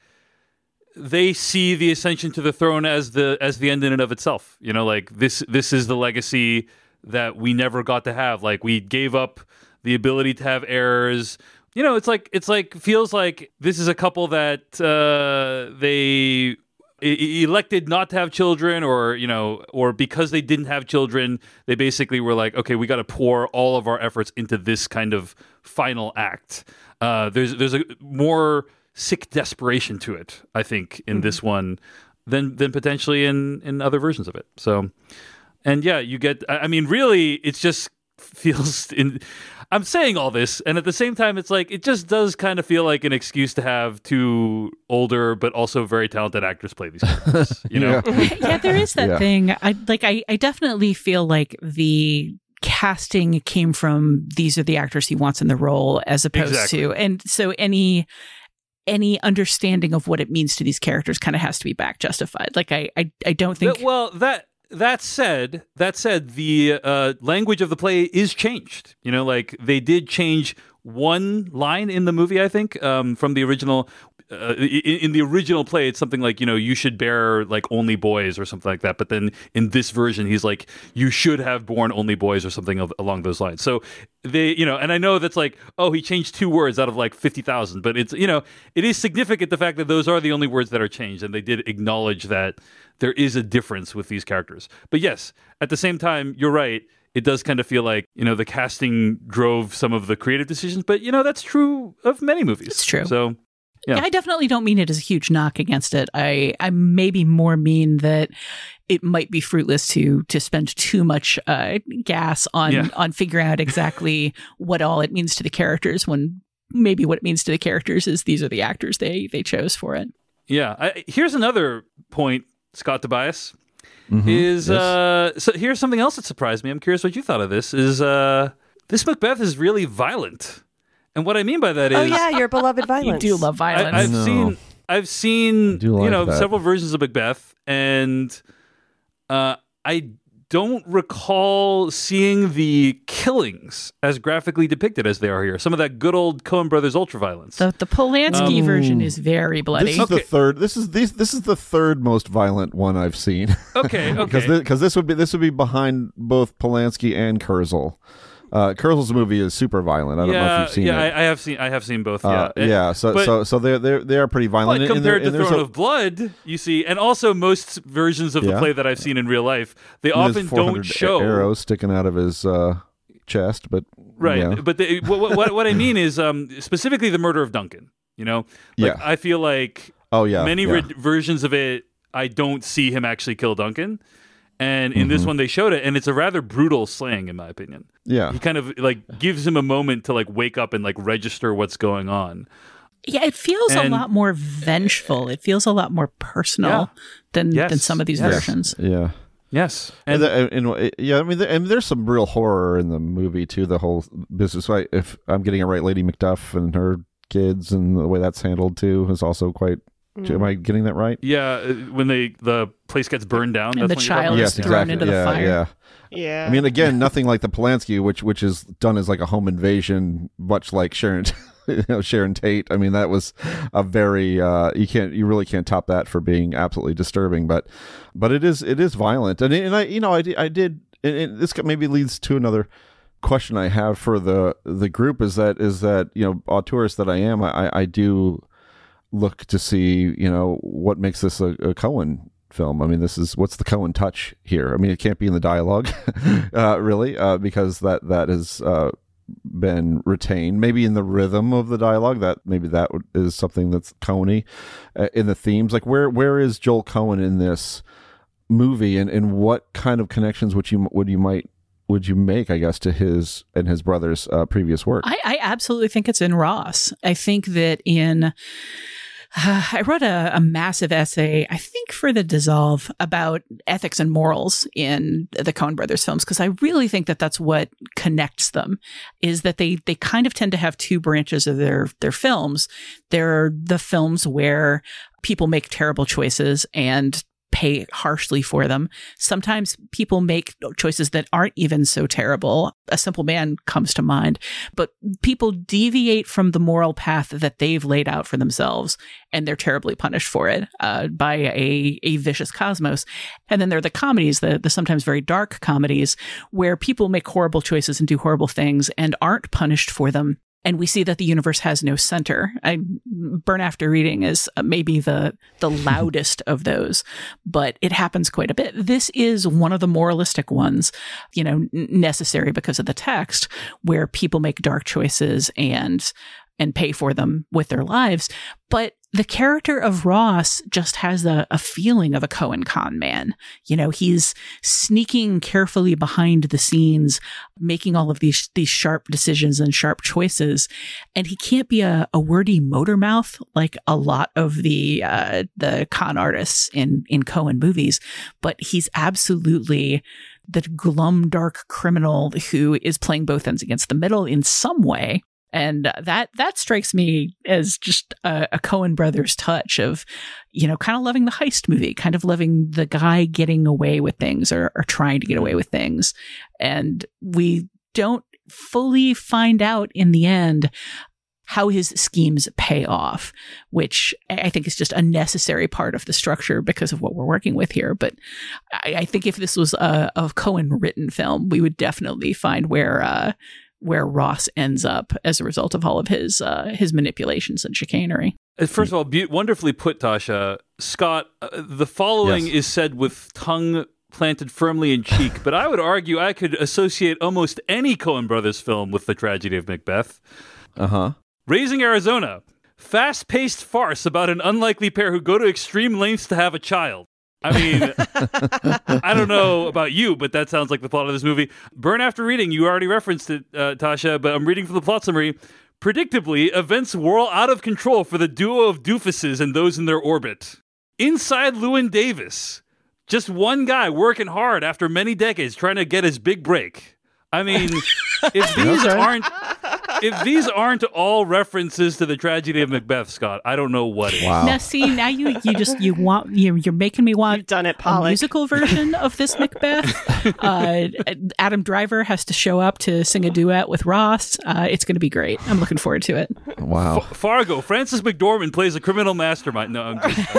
G: they see the ascension to the throne as the as the end in and of itself. You know, like this this is the legacy that we never got to have. Like we gave up the ability to have heirs. You know, it's like it's like feels like this is a couple that uh, they e- elected not to have children, or you know, or because they didn't have children, they basically were like, okay, we got to pour all of our efforts into this kind of final act. Uh, there's there's a more sick desperation to it, I think, in mm-hmm. this one than than potentially in, in other versions of it. So, and yeah, you get, I mean, really, it just feels, in, I'm saying all this, and at the same time, it's like, it just does kind of feel like an excuse to have two older, but also very talented actors play these characters, you know?
E: yeah. yeah, there is that
D: yeah.
E: thing. I like, I, I definitely feel like the casting came from, these are the actors he wants in the role, as opposed
G: exactly.
E: to, and so any, any understanding of what it means to these characters kind of has to be back justified. Like I, I, I don't think.
G: Well, that that said, that said, the uh, language of the play is changed. You know, like they did change one line in the movie, I think, um, from the original. Uh, in, in the original play, it's something like, you know, you should bear like only boys or something like that. But then in this version, he's like, you should have born only boys or something of, along those lines. So they, you know, and I know that's like, oh, he changed two words out of like fifty thousand. But it's, you know, it is significant the fact that those are the only words that are changed. And they did acknowledge that there is a difference with these characters. But yes, at the same time, you're right. It does kind of feel like, you know, the casting drove some of the creative decisions. But, you know, that's true of many movies.
E: It's true.
G: So. Yeah.
E: yeah, I definitely don't mean it as a huge knock against it. I, I maybe more mean that it might be fruitless to to spend too much uh, gas on
G: yeah.
E: on figuring out exactly what all it means to the characters, when maybe what it means to the characters is these are the actors they they chose for it.
G: Yeah. I, here's another point, Scott Tobias,
D: mm-hmm.
G: is
D: yes.
G: uh, so here's something else that surprised me. I'm curious what you thought of this. Is uh, this Macbeth is really violent. And what I mean by that is,
F: oh yeah, your beloved violence.
E: You do love violence.
G: I, I've
D: no.
G: seen, I've seen,
D: like
G: you know,
D: that.
G: several versions of Macbeth, and uh, I don't recall seeing the killings as graphically depicted as they are here. Some of that good old Coen Brothers ultraviolence.
E: The the Polanski
G: Um,
E: version is very bloody.
D: This is
G: Okay.
D: the third. This is this this is the third most violent one I've seen.
G: Okay, okay.
D: Because this, 'cause this would be this would be behind both Polanski and Kurzel. Uh, Kurzel's movie is super violent. I don't
G: yeah,
D: know if you've seen
G: yeah,
D: it.
G: I, I have seen. I have seen both.
D: Uh,
G: Yeah,
D: yeah. So
G: but-
D: so so they they they are pretty violent.
G: But
D: And- and there-
G: compared to
D: and there's
G: Throne
D: a-
G: of Blood, you see, and also most versions of the
D: Yeah.
G: play that I've seen in real life, they
D: and there's
G: often
D: four hundred
G: don't show
D: arrows sticking out of his uh, chest, but
G: right.
D: yeah.
G: But they, what, what what I mean is um, specifically the murder of Duncan. You know, like
D: Yeah.
G: I feel like
D: Oh yeah,
G: many
D: yeah.
G: re- versions of it I don't see him actually kill Duncan. And in mm-hmm. this one, they showed it, and it's a rather brutal slaying, in my opinion.
D: Yeah.
G: He kind of like gives him a moment to like wake up and like register what's going on.
E: Yeah, it feels and, a lot more vengeful. It feels a lot more personal yeah. than
G: yes.
E: than some of these
G: yes.
E: versions.
D: Yeah.
G: Yes.
D: And, and, and, and yeah, I mean, there, and there's some real horror in the movie too. The whole business, right? If I'm getting it right, Lady Macduff and her kids and the way that's handled too is also quite. Mm. Am I getting that right?
G: Yeah, when they the place gets burned down,
E: and
G: that's
E: the child is
D: yes,
E: thrown
D: exactly.
E: into the
D: yeah,
E: fire.
D: Yeah.
F: Yeah.
D: I mean, again, nothing like the Polanski, which which is done as like a home invasion, much like Sharon, you know, Sharon Tate. I mean, that was a very uh, you can't you really can't top that for being absolutely disturbing. But but it is it is violent, and and I you know I did, I did and, and this maybe leads to another question I have for the the group is that is that you know, auteurist that I am, I I do look to see you know what makes this a, a Coen film. I mean, this is what's the Coen touch here. I mean, it can't be in the dialogue, uh, really, uh, because that that has uh, been retained. Maybe in the rhythm of the dialogue, that maybe that is something that's Coen-y. Uh, in the themes, like where where is Joel Coen in this movie, and, and what kind of connections would you would you might would you make, I guess, to his and his brother's uh, previous work?
E: I, I absolutely think it's in Ross. I think that in. Uh, I wrote a, a massive essay, I think for the Dissolve, about ethics and morals in the Coen brothers films, because I really think that that's what connects them, is that they they kind of tend to have two branches of their, their films. There are the films where people make terrible choices and pay harshly for them. Sometimes people make choices that aren't even so terrible. A Simple Man comes to mind, but people deviate from the moral path that they've laid out for themselves, and they're terribly punished for it uh, by a, a vicious cosmos. And then there are the comedies, the, the sometimes very dark comedies, where people make horrible choices and do horrible things and aren't punished for them. And we see that the universe has no center. I, Burn After Reading is maybe the the loudest of those, but it happens quite a bit. This is one of the moralistic ones, you know, necessary because of the text, where people make dark choices and and pay for them with their lives. But the character of Ross just has a, a feeling of a Coen con man. You know, he's sneaking carefully behind the scenes, making all of these these sharp decisions and sharp choices. And he can't be a, a wordy motor mouth like a lot of the uh, the con artists in, in Coen movies, but he's absolutely the glum, dark criminal who is playing both ends against the middle in some way. And that that strikes me as just a, a Coen brothers touch of, you know, kind of loving the heist movie, kind of loving the guy getting away with things or, or trying to get away with things. And we don't fully find out in the end how his schemes pay off, which I think is just a necessary part of the structure because of what we're working with here. But I, I think if this was a, a Coen written film, we would definitely find where uh, where Ross ends up as a result of all of his uh, his manipulations and chicanery.
G: First of all, be- wonderfully put, Tasha. Scott, uh, the following yes. is said with tongue planted firmly in cheek, but I would argue I could associate almost any Coen brothers film with the tragedy of Macbeth.
D: Uh-huh.
G: Raising Arizona. Fast-paced farce about an unlikely pair who go to extreme lengths to have a child. I mean, I don't know about you, but that sounds like the plot of this movie. Burn After Reading, you already referenced it, uh, Tasha, but I'm reading from the plot summary. Predictably, events whirl out of control for the duo of doofuses and those in their orbit. Inside Llewyn Davis, just one guy working hard after many decades trying to get his big break. I mean, if these
D: okay.
G: aren't if these aren't all references to the tragedy of Macbeth, Scott, I don't know what is.
D: Wow.
E: Now, see, now you you just you want you you're making me want
F: You've done it,
E: a
F: Pollock.
E: musical version of this Macbeth. Uh, Adam Driver has to show up to sing a duet with Ross. Uh, it's going to be great. I'm looking forward to it.
D: Wow.
G: F- Fargo. Francis McDormand plays a criminal mastermind. No, I'm just,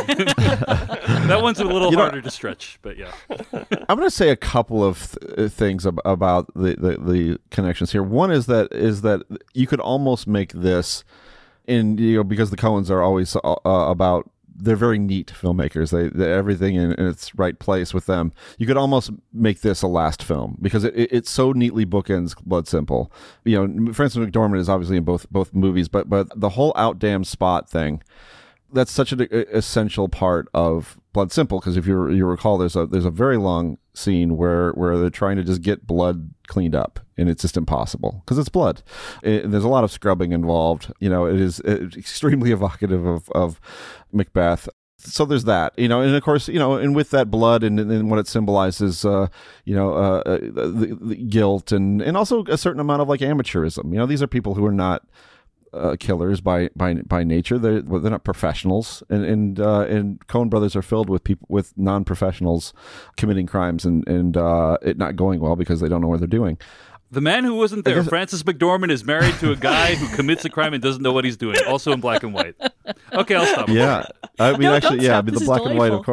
G: that one's a little
D: you
G: harder
D: know,
G: to stretch, but yeah.
D: I'm going to say a couple of th- things ab- about the, the the connections here. One is that is that you could almost make this in, you know, because the Coens are always uh, about, they're very neat filmmakers. They, they everything in, in its right place with them. You could almost make this a last film because it, it, it so neatly bookends Blood Simple. You know, Francis McDormand is obviously in both both movies, but but the whole out damn spot thing that's such an essential part of Blood Simple, because if you you recall, there's a there's a very long scene where where they're trying to just get blood cleaned up, and it's just impossible because it's blood. It, there's a lot of scrubbing involved. You know, it is it's extremely evocative of of Macbeth. So there's that, you know, and of course, you know, and with that blood and, and what it symbolizes, uh, you know, uh, the, the guilt and, and also a certain amount of like amateurism. You know, these are people who are not uh, killers by, by by nature. They're they're not professionals, and and uh, and Coen Brothers are filled with people with non-professionals committing crimes and and uh, it not going well because they don't know what they're doing.
G: The man who wasn't there, Francis McDormand, is married to a guy who commits a crime and doesn't know what he's doing, also in black and white. Okay, I'll stop.
D: Yeah. I mean,
E: No,
D: actually,
E: don't
D: yeah, I
E: stop.
D: mean,
E: This
D: the
E: is
D: black and white,
E: delightful.
D: of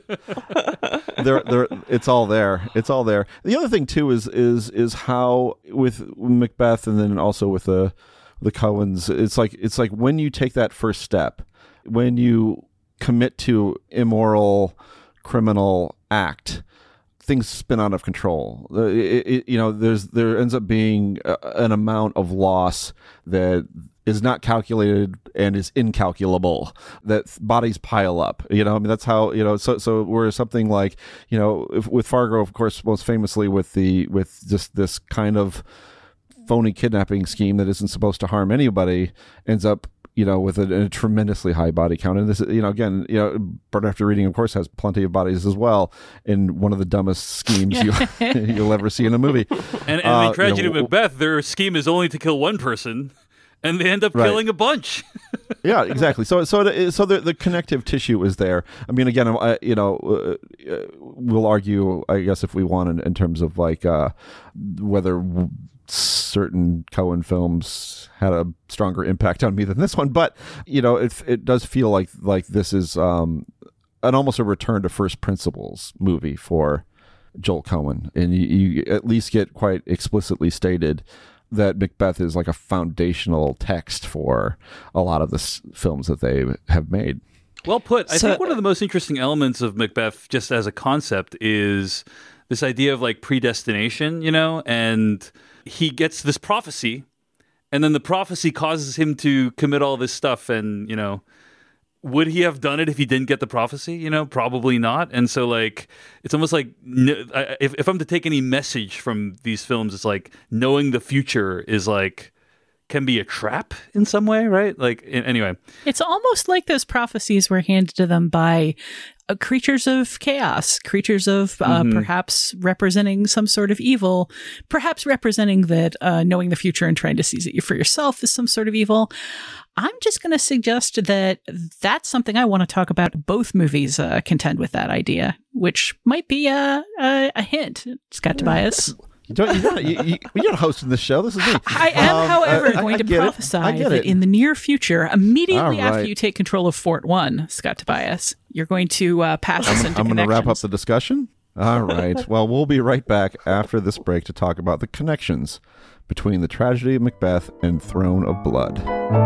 D: course. There, there, it's all there. It's all there. The other thing, too, is is is how with Macbeth and then also with the the Coens, it's like it's like when you take that first step, when you commit to immoral, criminal act, things spin out of control. It, it, you know, there's there ends up being a, an amount of loss that is not calculated and is incalculable. That bodies pile up. You know, I mean that's how you know. So so where something like you know if, with Fargo, of course, most famously with the with just this kind of phony kidnapping scheme that isn't supposed to harm anybody, ends up, you know, with a, a tremendously high body count. And this, you know, again, you know, Burn After Reading, of course, has plenty of bodies as well in one of the dumbest schemes you, you'll ever see in a movie.
G: And, and
D: Uh,
G: the tragedy
D: you know,
G: of Macbeth, their scheme is only to kill one person, and they end up
D: Right.
G: killing a bunch.
D: Yeah, exactly. So, so, it, so the the connective tissue is there. I mean, again, I, you know, uh, uh, we'll argue, I guess, if we want, in, in terms of like uh, whether w- certain Coen films had a stronger impact on me than this one, but you know, it it does feel like like this is um, an almost a return to first principles movie for Joel Coen, and you, you at least get quite explicitly stated that Macbeth is like a foundational text for a lot of the s- films that they have made.
G: Well put. I
F: So-
G: think one of the most interesting elements of Macbeth, just as a concept, is this idea of like predestination, you know, and he gets this prophecy, and then the prophecy causes him to commit all this stuff. And, you know, would he have done it if he didn't get the prophecy? You know, probably not. And so, like, it's almost like n- I- if, if I'm to take any message from these films, it's like knowing the future is like, can be a trap in some way, right? Like, a- anyway.
E: It's almost like those prophecies were handed to them by uh, creatures of chaos, creatures of uh,
G: Mhm.
E: perhaps representing some sort of evil, perhaps representing that uh, knowing the future and trying to seize it for yourself is some sort of evil. I'm just going to suggest that that's something I want to talk about. Both movies uh, contend with that idea, which might be a, a, a hint, Scott Tobias.
D: You don't, you don't, you, you, you're not hosting this show. This is me.
E: I am,
D: Um,
E: however,
D: I- I-
E: going
D: I
E: to
D: get it.
E: prophesy
D: I get
E: that
D: it.
E: in the near future, immediately
D: All
E: after
D: right.
E: you take control of Fort One, Scott Tobias, you're going to uh, pass us into
D: I'm going to wrap up
E: connections.
D: the discussion. All right. Well, we'll be right back after this break to talk about the connections between the tragedy of Macbeth and Throne of Blood.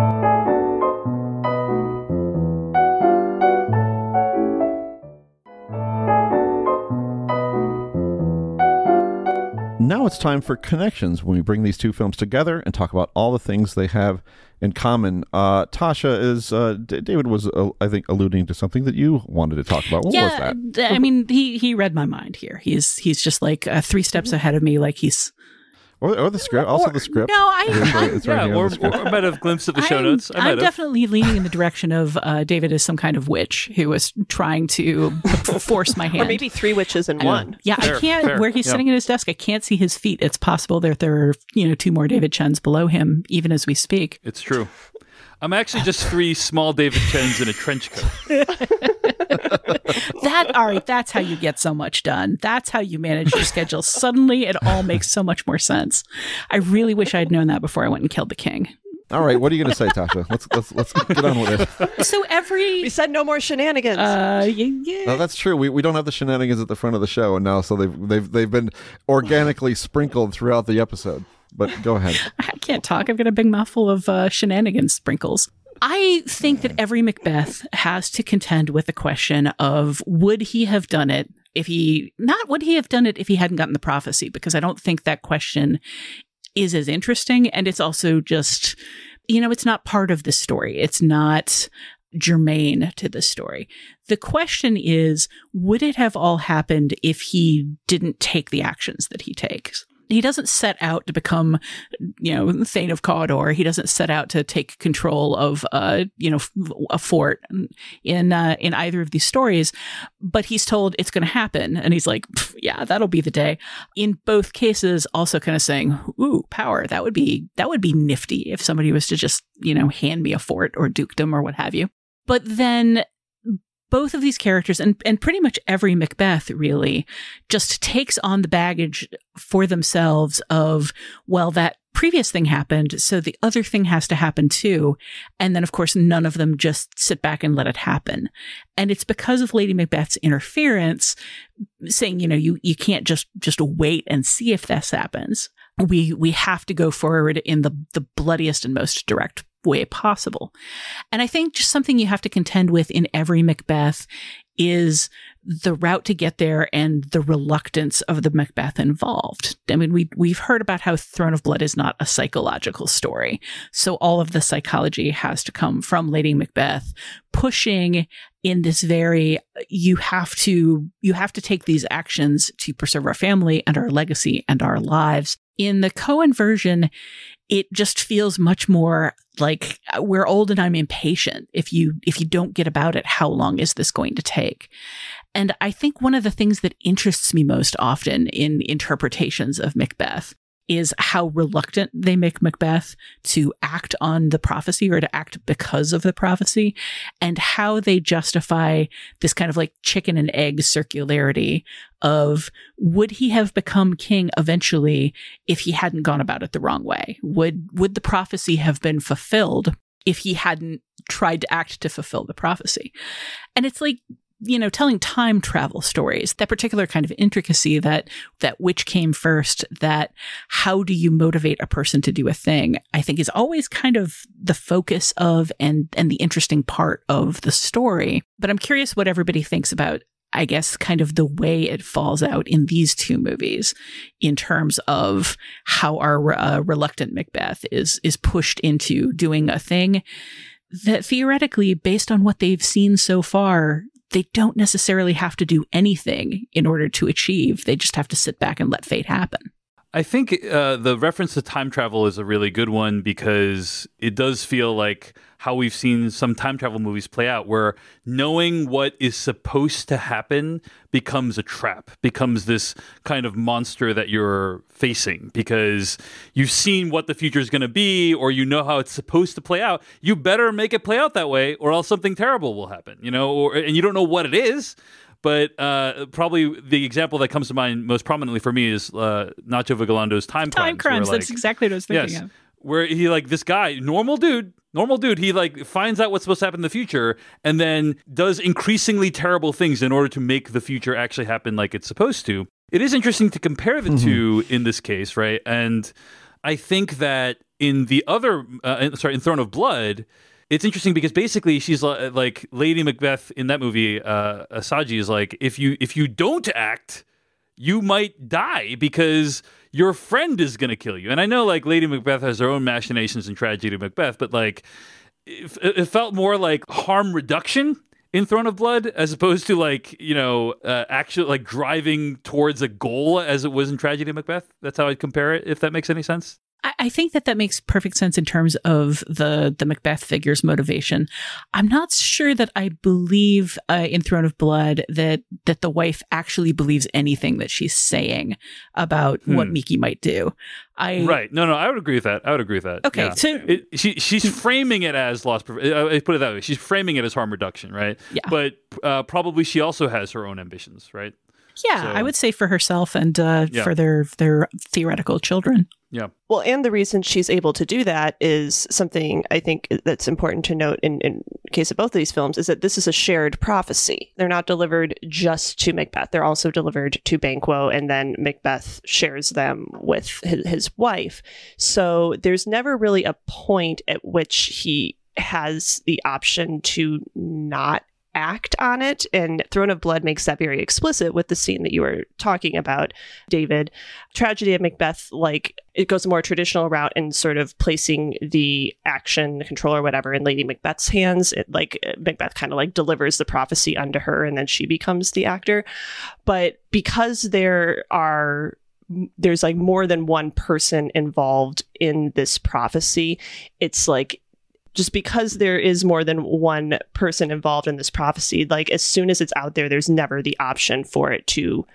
D: Now it's time for connections when we bring these two films together and talk about all the things they have in common. Uh, Tasha is, uh, D- David was, uh, I think, alluding to something that you wanted to talk about. What was
E: yeah,
D: that?
E: th- I mean, he he read my mind here. He's he's just like uh, three steps ahead of me. Like he's
D: Or, or the script, also the script.
E: no, I-
D: It's right-
E: I-
D: it's right
G: Yeah,
D: here on
G: or,
D: the script.
G: or I might have glimpsed at the show
E: I'm,
G: notes. I might
E: I'm
G: have.
E: definitely leaning in the direction of uh, David as some kind of witch who was trying to force my hand.
F: Or maybe three witches in one.
E: Yeah,
G: Fair,
E: I can't.
G: fair.
E: Where he's
G: Yeah.
E: sitting at his desk, I can't see his feet. It's possible that there are, you know, two more David Chens below him, even as we speak.
G: It's true. I'm actually just three small David Chens in a trench coat.
E: That all right? That's how you get so much done. That's how you manage your schedule. Suddenly, it all makes so much more sense. I really wish I'd known that before I went and killed the king.
D: All right, what are you going to say, Tasha? Let's let's let's get on with it.
E: So every
F: We said no more shenanigans.
E: uh, yeah, yeah.
D: No, that's true. We we don't have the shenanigans at the front of the show, and now so they've they've they've been organically sprinkled throughout the episode. But go ahead.
E: I can't talk. I've got a big mouthful of uh, shenanigans sprinkles. I think that every Macbeth has to contend with the question of would he have done it if he, not would he have done it if he hadn't gotten the prophecy, because I don't think that question is as interesting. And it's also just, you know, it's not part of the story. It's not germane to the story. The question is, would it have all happened if he didn't take the actions that he takes? He doesn't set out to become, you know, Thane of Cawdor. He doesn't set out to take control of, uh, you know, a fort in uh, in either of these stories. But he's told it's going to happen, and he's like, "Yeah, that'll be the day." In both cases, also kind of saying, "Ooh, power! That would be that would be nifty if somebody was to just, you know, hand me a fort or dukedom or what have you." But then both of these characters, and, and pretty much every Macbeth really, just takes on the baggage for themselves of, well, that previous thing happened, so the other thing has to happen too. And then, of course, none of them just sit back and let it happen. And it's because of Lady Macbeth's interference, saying, you know, you, you can't just, just wait and see if this happens. We, we have to go forward in the, the bloodiest and most direct way possible. And I think just something you have to contend with in every Macbeth is the route to get there and the reluctance of the Macbeth involved. I mean, we, we've heard about how Throne of Blood is not a psychological story. So all of the psychology has to come from Lady Macbeth pushing in this very, you have to, you have to take these actions to preserve our family and our legacy and our lives. In the Coen version, it just feels much more like we're old and I'm impatient. If you, if you don't get about it, how long is this going to take? And I think one of the things that interests me most often in interpretations of Macbeth is how reluctant they make Macbeth to act on the prophecy or to act because of the prophecy, and how they justify this kind of like chicken and egg circularity of, would he have become king eventually if he hadn't gone about it the wrong way? Would, would the prophecy have been fulfilled if he hadn't tried to act to fulfill the prophecy? And it's like, you know, telling time travel stories, that particular kind of intricacy, that, that which came first, that how do you motivate a person to do a thing, I think is always kind of the focus of and, and the interesting part of the story. But I'm curious what everybody thinks about, I guess, kind of the way it falls out in these two movies in terms of how our uh, reluctant Macbeth is, is pushed into doing a thing that theoretically, based on what they've seen so far, they don't necessarily have to do anything in order to achieve. They just have to sit back and let fate happen.
G: I think uh, the reference to time travel is a really good one, because it does feel like how we've seen some time travel movies play out, where knowing what is supposed to happen becomes a trap, becomes this kind of monster that you're facing because you've seen what the future is going to be, or you know how it's supposed to play out. You better make it play out that way, or else something terrible will happen, you know, or, and you don't know what it is. But uh, probably the example that comes to mind most prominently for me is uh, Nacho Vigalando's Time Crimes.
E: Time Crimes,
G: like,
E: that's exactly what I was thinking
G: yes,
E: of.
G: Where he, like, this guy, normal dude, normal dude, he, like, finds out what's supposed to happen in the future and then does increasingly terrible things in order to make the future actually happen like it's supposed to. It is interesting to compare the mm-hmm. two in this case, right? And I think that in the other, uh, sorry, in Throne of Blood, it's interesting because basically she's like Lady Macbeth in that movie. Uh, Asaji is like, if you if you don't act, you might die because your friend is going to kill you. And I know like Lady Macbeth has her own machinations and tragedy of Macbeth, but like it, it felt more like harm reduction in Throne of Blood as opposed to like, you know, uh, actually like driving towards a goal as it was in Tragedy of Macbeth. That's how I'd compare it, if that makes any sense.
E: I think that that makes perfect sense in terms of the the Macbeth figure's motivation. I'm not sure that I believe uh, in Throne of Blood that that the wife actually believes anything that she's saying about hmm. what Miki might do. I
G: right. No, no, I would agree with that. I would agree with that.
E: Okay,
G: yeah.
E: so
G: it, she she's framing it as loss. I put it that way. She's framing it as harm reduction, right?
E: Yeah.
G: But uh, probably she also has her own ambitions, right?
E: Yeah, so, I would say for herself and uh, yeah. for their their theoretical children.
G: Yeah.
F: Well, and the reason she's able to do that is something I think that's important to note in, in case of both of these films, is that this is a shared prophecy. They're not delivered just to Macbeth. They're also delivered to Banquo, and then Macbeth shares them with his, his wife. So there's never really a point at which he has the option to not act on it. And Throne of Blood makes that very explicit with the scene that you were talking about, David. Tragedy of Macbeth, like, it goes a more traditional route in sort of placing the action, control, or whatever in Lady Macbeth's hands. It, like, Macbeth kind of like delivers the prophecy unto her, and then she becomes the actor. But because there are there's like more than one person involved in this prophecy, it's like, just because there is more than one person involved in this prophecy, like, as soon as it's out there, there's never the option for it to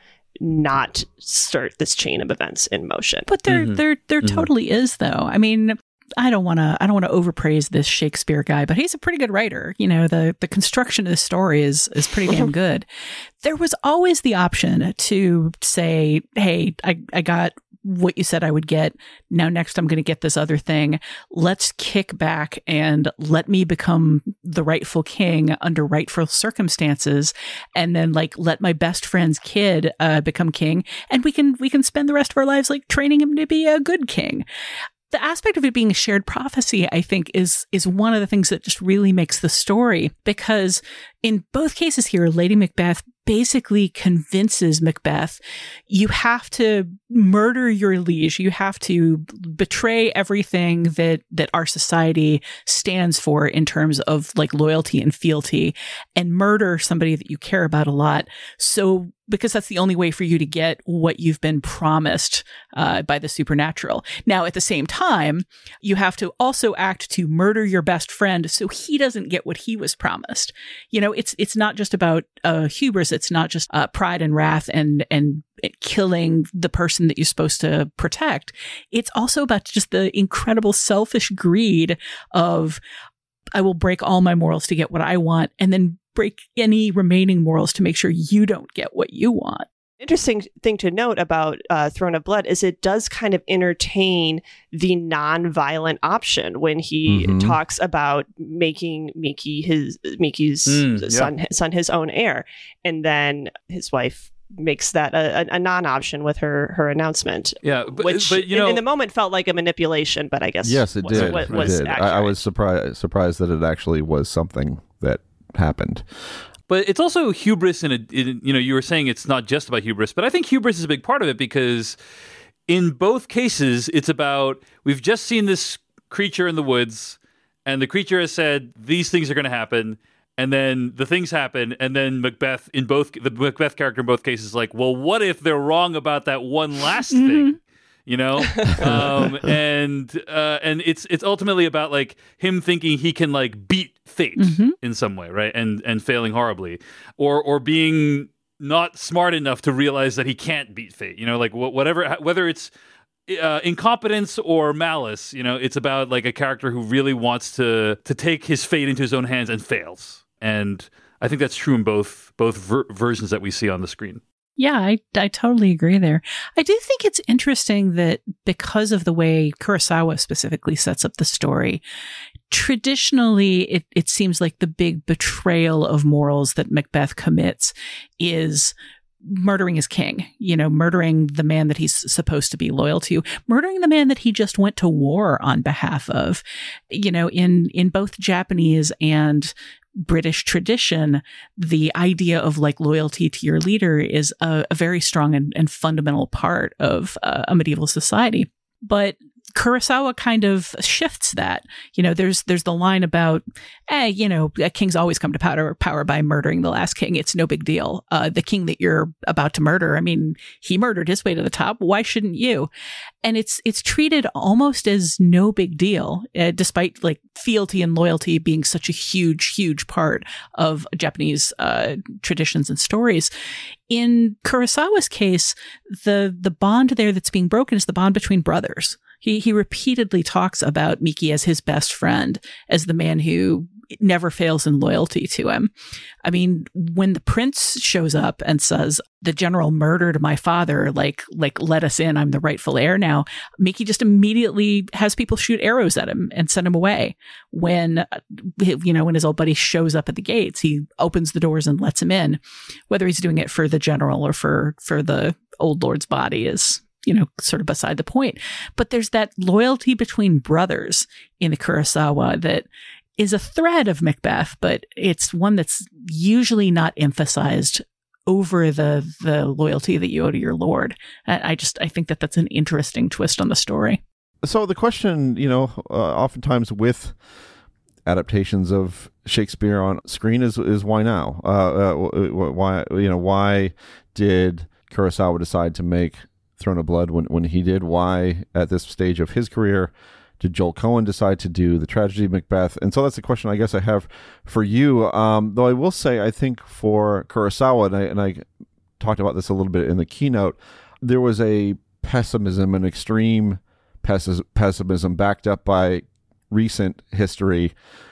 F: not start this chain of events in motion.
E: But there,
F: Mm-hmm.
E: there, there
F: Mm-hmm.
E: totally is, though. I mean, I don't want to, I don't want to overpraise this Shakespeare guy, but he's a pretty good writer. You know, the the construction of the story is is pretty damn good. There was always the option to say, "Hey, I I got what you said I would get. Now next I'm going to get this other thing. Let's kick back and let me become the rightful king under rightful circumstances, and then like let my best friend's kid uh, become king, and we can we can spend the rest of our lives like training him to be a good king." The aspect of it being a shared prophecy, I think, is is one of the things that just really makes the story, because in both cases here, Lady Macbeth basically convinces Macbeth, you have to murder your liege. You have to betray everything that, that our society stands for in terms of like loyalty and fealty, and murder somebody that you care about a lot. So, because that's the only way for you to get what you've been promised uh, by the supernatural. Now, at the same time, you have to also act to murder your best friend so he doesn't get what he was promised. You know, it's it's not just about uh, hubris. It's not just uh, pride and wrath and and killing the person that you're supposed to protect. It's also about just the incredible selfish greed of, I will break all my morals to get what I want, and then break any remaining morals to make sure you don't get what you want.
F: Interesting thing to note about uh, Throne of Blood is it does kind of entertain the non-violent option when he
D: Mhm.
F: talks about making Miki his Miki's
G: Mm, yeah.
F: son son his own heir, and then his wife makes that a, a, a non-option with her her announcement.
G: Yeah, but,
F: which
G: but you
F: in,
G: know,
F: in the moment felt like a manipulation, but I guess
D: Yes, it
F: was,
D: did.
F: Was,
D: it
F: was
D: did. I, I
F: accurate.
D: was surprised surprised that it actually was something that happened.
G: But it's also hubris in a, in, you know, you were saying it's not just about hubris, but I think hubris is a big part of it, because in both cases, it's about, we've just seen this creature in the woods, and the creature has said, these things are going to happen, and then the things happen, and then Macbeth, in both, the Macbeth character in both cases, is like, well, what if they're wrong about that one last thing? You know, um, and uh, and it's it's ultimately about like him thinking he can like beat fate
E: Mhm.
G: in some way, right? And and failing horribly, or or being not smart enough to realize that he can't beat fate. You know, like wh- whatever, whether it's uh, incompetence or malice. You know, it's about like a character who really wants to to take his fate into his own hands and fails. And I think that's true in both both ver- versions that we see on the screen.
E: Yeah, I, I totally agree there. I do think it's interesting that because of the way Kurosawa specifically sets up the story, traditionally it, it seems like the big betrayal of morals that Macbeth commits is murdering his king, you know, murdering the man that he's supposed to be loyal to, murdering the man that he just went to war on behalf of. You know, in, in both Japanese and British tradition, the idea of like loyalty to your leader is a, a very strong and, and fundamental part of uh, a medieval society. But Kurosawa kind of shifts that. You know, there's there's the line about, eh, you know, kings always come to power power by murdering the last king. It's no big deal. Uh, the king that you're about to murder, I mean, he murdered his way to the top. Why shouldn't you? And it's it's treated almost as no big deal, uh, despite like fealty and loyalty being such a huge, huge part of Japanese uh, traditions and stories. In Kurosawa's case, the the bond there that's being broken is the bond between brothers. He he repeatedly talks about Miki as his best friend, as the man who never fails in loyalty to him. I mean, when the prince shows up and says, the general murdered my father, like, like, let us in, I'm the rightful heir now, Miki just immediately has people shoot arrows at him and send him away. When, you know, when his old buddy shows up at the gates, he opens the doors and lets him in. Whether he's doing it for the general or for, for the old lord's body is, you know, sort of beside the point. But there's that loyalty between brothers in the Kurosawa that is a thread of Macbeth, but it's one that's usually not emphasized over the the loyalty that you owe to your lord. I, I just I think that that's an interesting twist on the story.
D: So the question, you know, uh, oftentimes with adaptations of Shakespeare on screen is is why now? Uh, uh, why you know why did Kurosawa decide to make Throne of Blood when when he did? Why at this stage of his career did Joel Cohen decide to do the tragedy of Macbeth? And so that's the question I guess I have for you. Um, though I will say, I think for Kurosawa, and I, and I talked about this a little bit in the keynote, there was a pessimism, an extreme pessis- pessimism backed up by recent history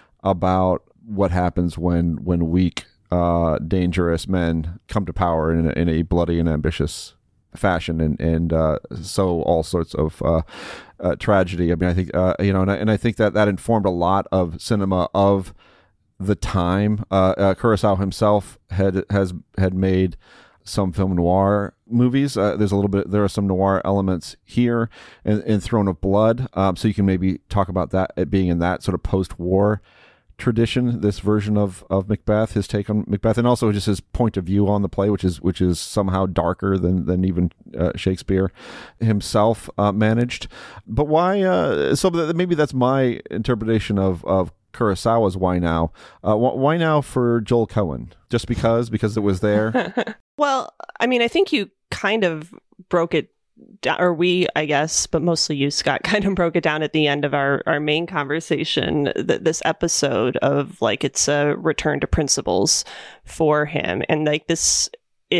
D: about what happens when when weak, uh, dangerous men come to power in a, in a bloody and ambitious fashion, and and uh, so all sorts of uh, uh, tragedy. I mean, I think uh, you know, and I, and I think that that informed a lot of cinema of the time. Uh, uh, Kurosawa himself had has had made some film noir movies. Uh, there's a little bit. There are some noir elements here in, in Throne of Blood. Um, so you can maybe talk about that, it being in that sort of post-war tradition, this version of of Macbeth, his take on Macbeth, and also just his point of view on the play, which is which is somehow darker than than even uh, Shakespeare himself uh, managed. But why? Uh, so that, maybe that's my interpretation of of Kurosawa's why now. Uh, wh- why now for Joel Cohen? Just because? Because it was there?
F: Well, I mean, I think you kind of broke it down, or we, I guess, but mostly you, Scott, kind of broke it down at the end of our, our main conversation, th- this episode of like, it's a return to principles for him. And like, this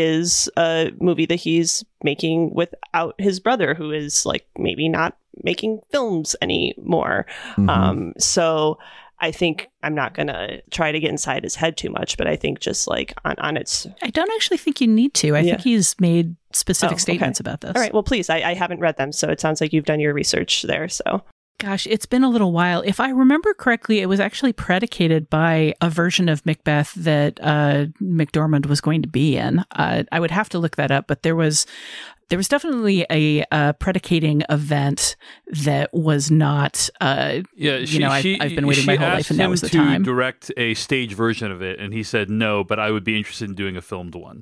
F: is a movie that he's making without his brother, who is like maybe not making films anymore. Mm-hmm. Um, so I think I'm not going to try to get inside his head too much, but I think just like on, on its...
E: I don't actually think you need to. I
F: Yeah.
E: think he's made specific
F: Oh,
E: statements
F: okay.
E: about this.
F: All right. Well, please, I, I haven't read them, so it sounds like you've done your research there. So,
E: Gosh, it's been a little while. If I remember correctly, it was actually predicated by a version of Macbeth that uh, McDormand was going to be in. Uh, I would have to look that up, but there was there was definitely a uh, predicating event that was not. Uh,
G: Yeah,
E: you
G: she,
E: know, I've,
G: she,
E: I've been waiting
G: she
E: my whole
G: asked
E: life, and now
G: him
E: was the
G: to
E: time.
G: direct a stage version of it, and he said no, but I would be interested in doing a filmed one.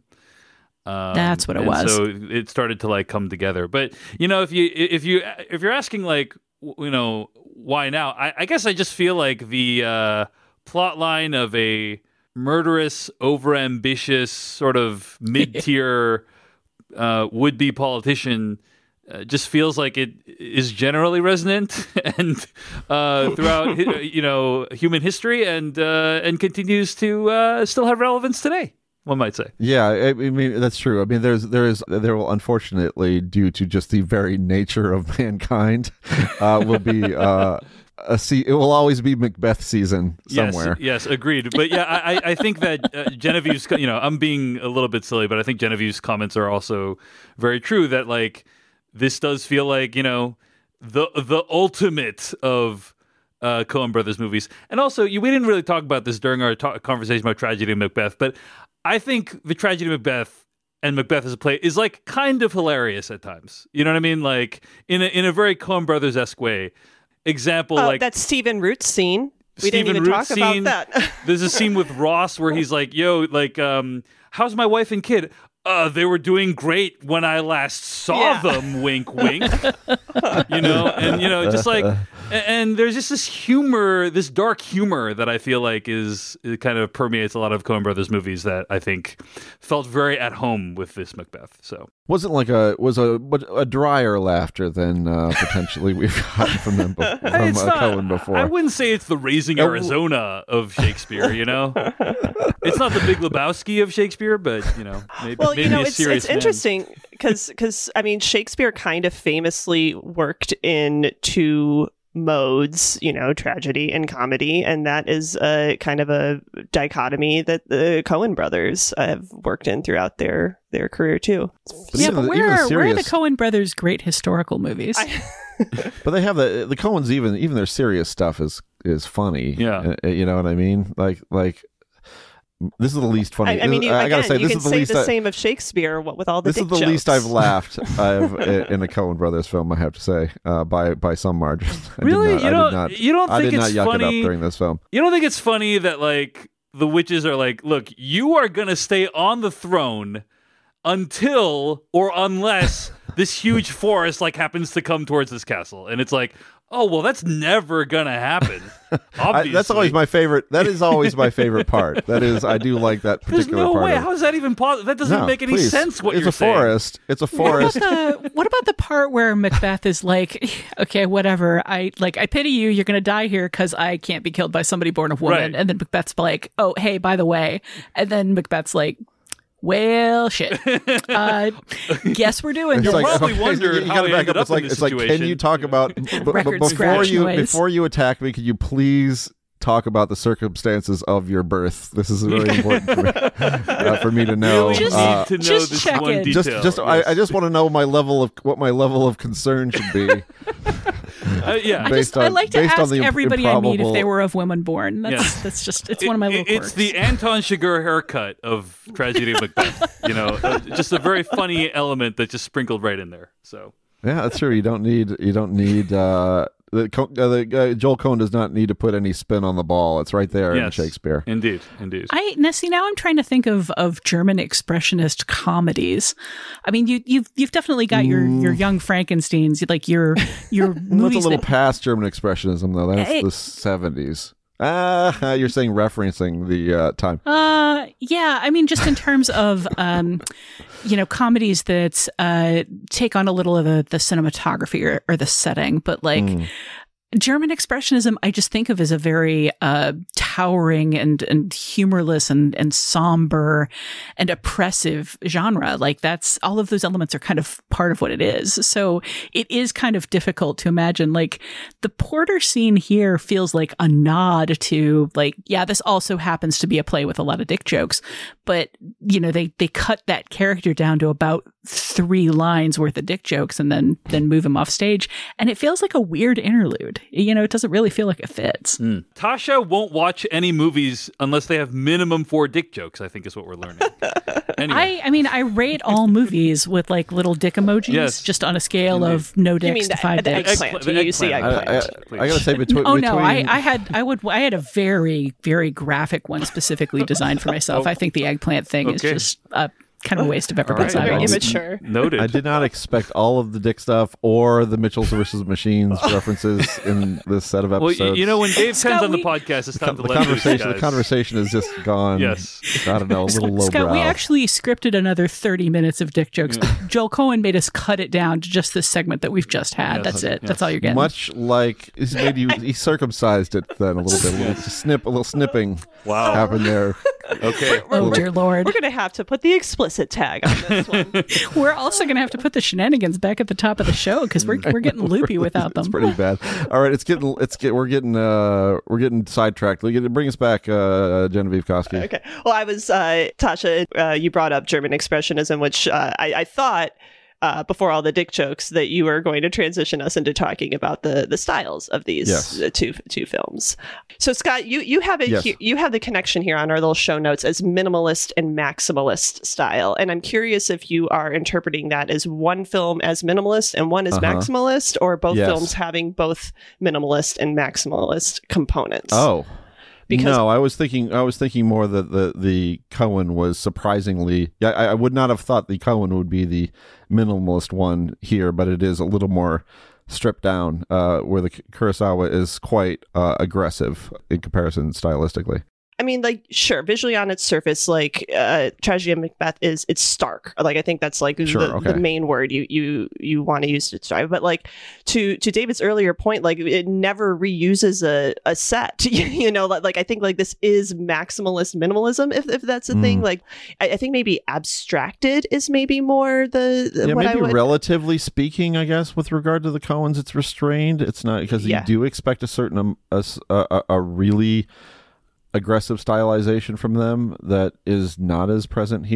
G: Um,
E: That's what it
G: and
E: was.
G: So it started to like come together. But you know, if you if you if you're asking like you know why now, I, I guess I just feel like the uh, plot line of a murderous, overambitious, sort of mid-tier uh, would-be politician uh, just feels like it is generally resonant and uh, throughout you know human history, and uh, and continues to uh, still have relevance today, one might say.
D: Yeah, I, I mean that's true. I mean, there's there is there will unfortunately, due to just the very nature of mankind, uh, will be uh, a se- it will always be Macbeth season somewhere.
G: Yes, yes, agreed. But yeah, I, I think that uh, Genevieve's, you know, I'm being a little bit silly, but I think Genevieve's comments are also very true. That like this does feel like you know the the ultimate of uh, Coen Brothers movies, and also you, we didn't really talk about this during our ta- conversation about Tragedy of Macbeth, but I think the Tragedy of Macbeth and Macbeth as a play is like kind of hilarious at times. You know what I mean? Like in a, in a very Coen Brothers-esque way. Example,
F: oh,
G: like
F: that Stephen Root scene. We
G: Stephen
F: didn't even
G: Root
F: talk
G: scene.
F: about that.
G: There's a scene with Ross where he's like, "Yo, like, um, how's my wife and kid? Uh, they were doing great when I last saw
F: Yeah.
G: them. Wink, wink. You know, and you know, just like, and, and there's just this humor, this dark humor that I feel like is it kind of permeates a lot of Coen Brothers movies that I think felt very at home with this Macbeth. So.
D: Wasn't like a was a a drier laughter than uh, potentially we've gotten from them be- from
G: It's
D: uh,
G: not-
D: Cohen before.
G: I wouldn't say it's the Raising
D: Uh,
G: Arizona of Shakespeare, you know? It's not the Big Lebowski of Shakespeare, but, you know, maybe,
F: Well,
G: maybe
F: you know,
G: a
F: it's
G: serious
F: it's
G: man.
F: interesting because because I mean, Shakespeare kind of famously worked in two modes, you know, tragedy and comedy, and that is a kind of a dichotomy that the Coen brothers have worked in throughout their their career too.
D: But
E: yeah,
D: even
E: but
D: the-
E: where
D: even the
E: are, where are the
D: serious-
E: Coen brothers' great historical movies?
D: But they have the the Coens, even even their serious stuff is is funny.
G: Yeah.
D: Uh, you know what I mean? Like like this is the least funny.
F: I, I mean, you,
D: I
F: again,
D: gotta say,
F: you
D: this
F: can
D: is the
F: say
D: least.
F: the
D: I,
F: same of Shakespeare what, with all the
D: this
F: dick
D: is the
F: jokes.
D: least I've laughed I've in a Coen Brothers film. I have to say, uh, by by some margin. I
G: Really?
D: did not,
G: You
D: I
G: don't-
D: did not,
G: you don't
D: I
G: think
D: did not
G: it's
D: yuck
G: funny-
D: it up during this film.
G: You don't think it's funny that like the witches are like, look, you are gonna stay on the throne until or unless this huge forest like happens to come towards this castle, and it's like, oh well, that's never gonna happen.
D: I,
G: Obviously,
D: that's always my favorite. That is always my favorite part. That is, I do like that
G: There's
D: particular
G: no
D: part.
G: way.
D: of,
G: How is that even possible? That doesn't
D: No,
G: make any
D: please.
G: sense. What
D: it's
G: you're
D: a
G: saying.
D: forest. It's a
E: What about,
D: forest.
E: the, what about the part where Macbeth is like, okay, whatever. I like, I pity you. You're going to die here because I can't be killed by somebody born of woman.
G: Right.
E: And then Macbeth's like, oh, hey, by the way. And then Macbeth's like, well, shit. Uh, guess we're doing
D: It's
E: this.
G: You'll probably wondered
D: you, you
G: how
D: gotta
G: he
D: back
G: ended
D: up.
G: up
D: It's like
G: in this
D: it's like, can
G: situation.
D: you talk about b- b-
E: Record
D: before
E: scratch
D: you
E: noise.
D: before you attack me? Could you please talk about the circumstances of your birth? This is very important for me, uh, for me to know.
G: Really
E: Just-
D: Uh,
G: need to know
E: just
G: this
E: check
G: one
E: it.
G: detail.
D: just, just
G: Yes.
D: I, I just want to know my level of what my level of concern should be.
G: Uh, yeah.
E: I
D: based
E: just I
D: on-
E: like to
D: based on
E: ask
D: the imp-
E: everybody I meet if they
D: improbable-
E: were of women born. That's
G: Yes.
E: that's just it's one of my little
G: It- It's
E: quirks.
G: the Anton Chigurh haircut of Tragedy of Macbeth. You know, uh, just a very funny element that just sprinkled right in there. So
D: Yeah, that's true. You don't need you don't need uh, the, Co- uh, the uh, Joel Coen does not need to put any spin on the ball. It's right there in
G: yes,
D: Shakespeare.
G: Indeed, indeed.
E: I now see now I'm trying to think of of German expressionist comedies. I mean, you you've you've definitely got your your young Frankensteins, like your your
D: That's
E: movies
D: a little
E: that,
D: past German expressionism, though. That's
E: Hey.
D: the seventies. Ah, you're saying referencing the uh, time.
E: Uh, yeah. I mean, just in terms of, um, you know, comedies that uh, take on a little of the, the cinematography or, or the setting, but like
D: Mm.
E: German expressionism, I just think of as a very uh, towering and and humorless and and somber and oppressive genre. Like that's all of those elements are kind of part of what it is. So it is kind of difficult to imagine. Like the Porter scene here feels like a nod to like, yeah, this also happens to be a play with a lot of dick jokes, but you know they they cut that character down to about three lines worth of dick jokes and then then move him off stage, and it feels like a weird interlude. You know, it doesn't really feel like it fits.
G: Mm. Tasha won't watch any movies unless they have minimum four dick jokes, I think is what we're learning. Anyway.
E: I, I mean, I rate all movies with like little dick emojis,
G: Yes.
E: just on a scale of no
F: You
E: dicks
F: mean
E: to
F: the,
E: five
F: the
E: dicks.
F: eggplant?
G: The
F: Do you see
G: eggplant.
D: I,
F: eggplant?
D: I, I gotta say between.
E: Oh
D: between,
E: no, I, I had I would I had a very very graphic one specifically designed for myself. I think the eggplant thing is
G: Okay.
E: just a kind of a waste of everybody's
G: All right.
E: eyeballs.
F: Very immature.
G: Noted.
D: I did not expect all of the dick stuff or the Mitchells versus Machines references in this set of
G: well,
D: episodes.
G: y- you know, when Dave
E: Scott,
G: comes on the
E: we-
G: podcast, it's time to
D: the
G: let loose,
D: conversation, the
G: guys.
D: conversation has just gone.
G: Yes.
D: I don't know, a little lowbrow.
E: Scott, we actually scripted another thirty minutes of dick jokes. Joel Coen made us cut it down to just this segment that we've just had.
G: Yes,
E: That's it.
G: yes.
E: That's all you're getting.
D: Much like he's made you, he circumcised it then a little bit, a little snip, a little snipping
G: Wow.
D: happened there.
G: Okay.
E: Oh dear Lord.
F: We're going to have to put the explicit tag on this one.
E: We're also going to have to put the shenanigans back at the top of the show because we're we're getting loopy without them.
D: It's pretty bad. All right, it's getting, it's get, we're getting, uh, we're getting sidetracked. We get, bring us back, uh, Genevieve Koski.
F: Okay. Well, I was, uh, Tasha, uh, you brought up German expressionism, which uh, I, I thought uh, before all the dick jokes that you were going to transition us into talking about the the styles of these
D: Yes.
F: uh, two two films. So, Scott, you you have it.
D: Yes.
F: he- you have the connection here on our little show notes as minimalist and maximalist style, and I'm curious if you are interpreting that as one film as minimalist and one as
D: Uh-huh.
F: maximalist, or both
D: Yes.
F: films having both minimalist and maximalist components.
D: Oh.
F: Because-
D: no, I was thinking. I was thinking more that the the Coen was surprisingly. Yeah, I, I would not have thought the Coen would be the minimalist one here, but it is a little more stripped down. Uh, where the Kurosawa is quite uh, aggressive in comparison stylistically.
F: I mean, like, sure, visually on its surface, like, uh, Tragedy of Macbeth is, it's stark. Like, I think that's, like,
D: Sure,
F: the,
D: okay.
F: the main word you you you want to use to describe. But, like, to to David's earlier point, like, it never reuses a, a set. You know, like, like, I think, like, this is maximalist minimalism, if, if that's a thing.
D: Mm.
F: Like, I, I think maybe abstracted is maybe more the, the
D: Yeah,
F: what
D: maybe
F: I would...
D: relatively speaking, I guess, with regard to the Coens, it's restrained. It's not because
F: Yeah.
D: you do expect a certain um, a, s- a- a- a really aggressive stylization from them that is not as present here.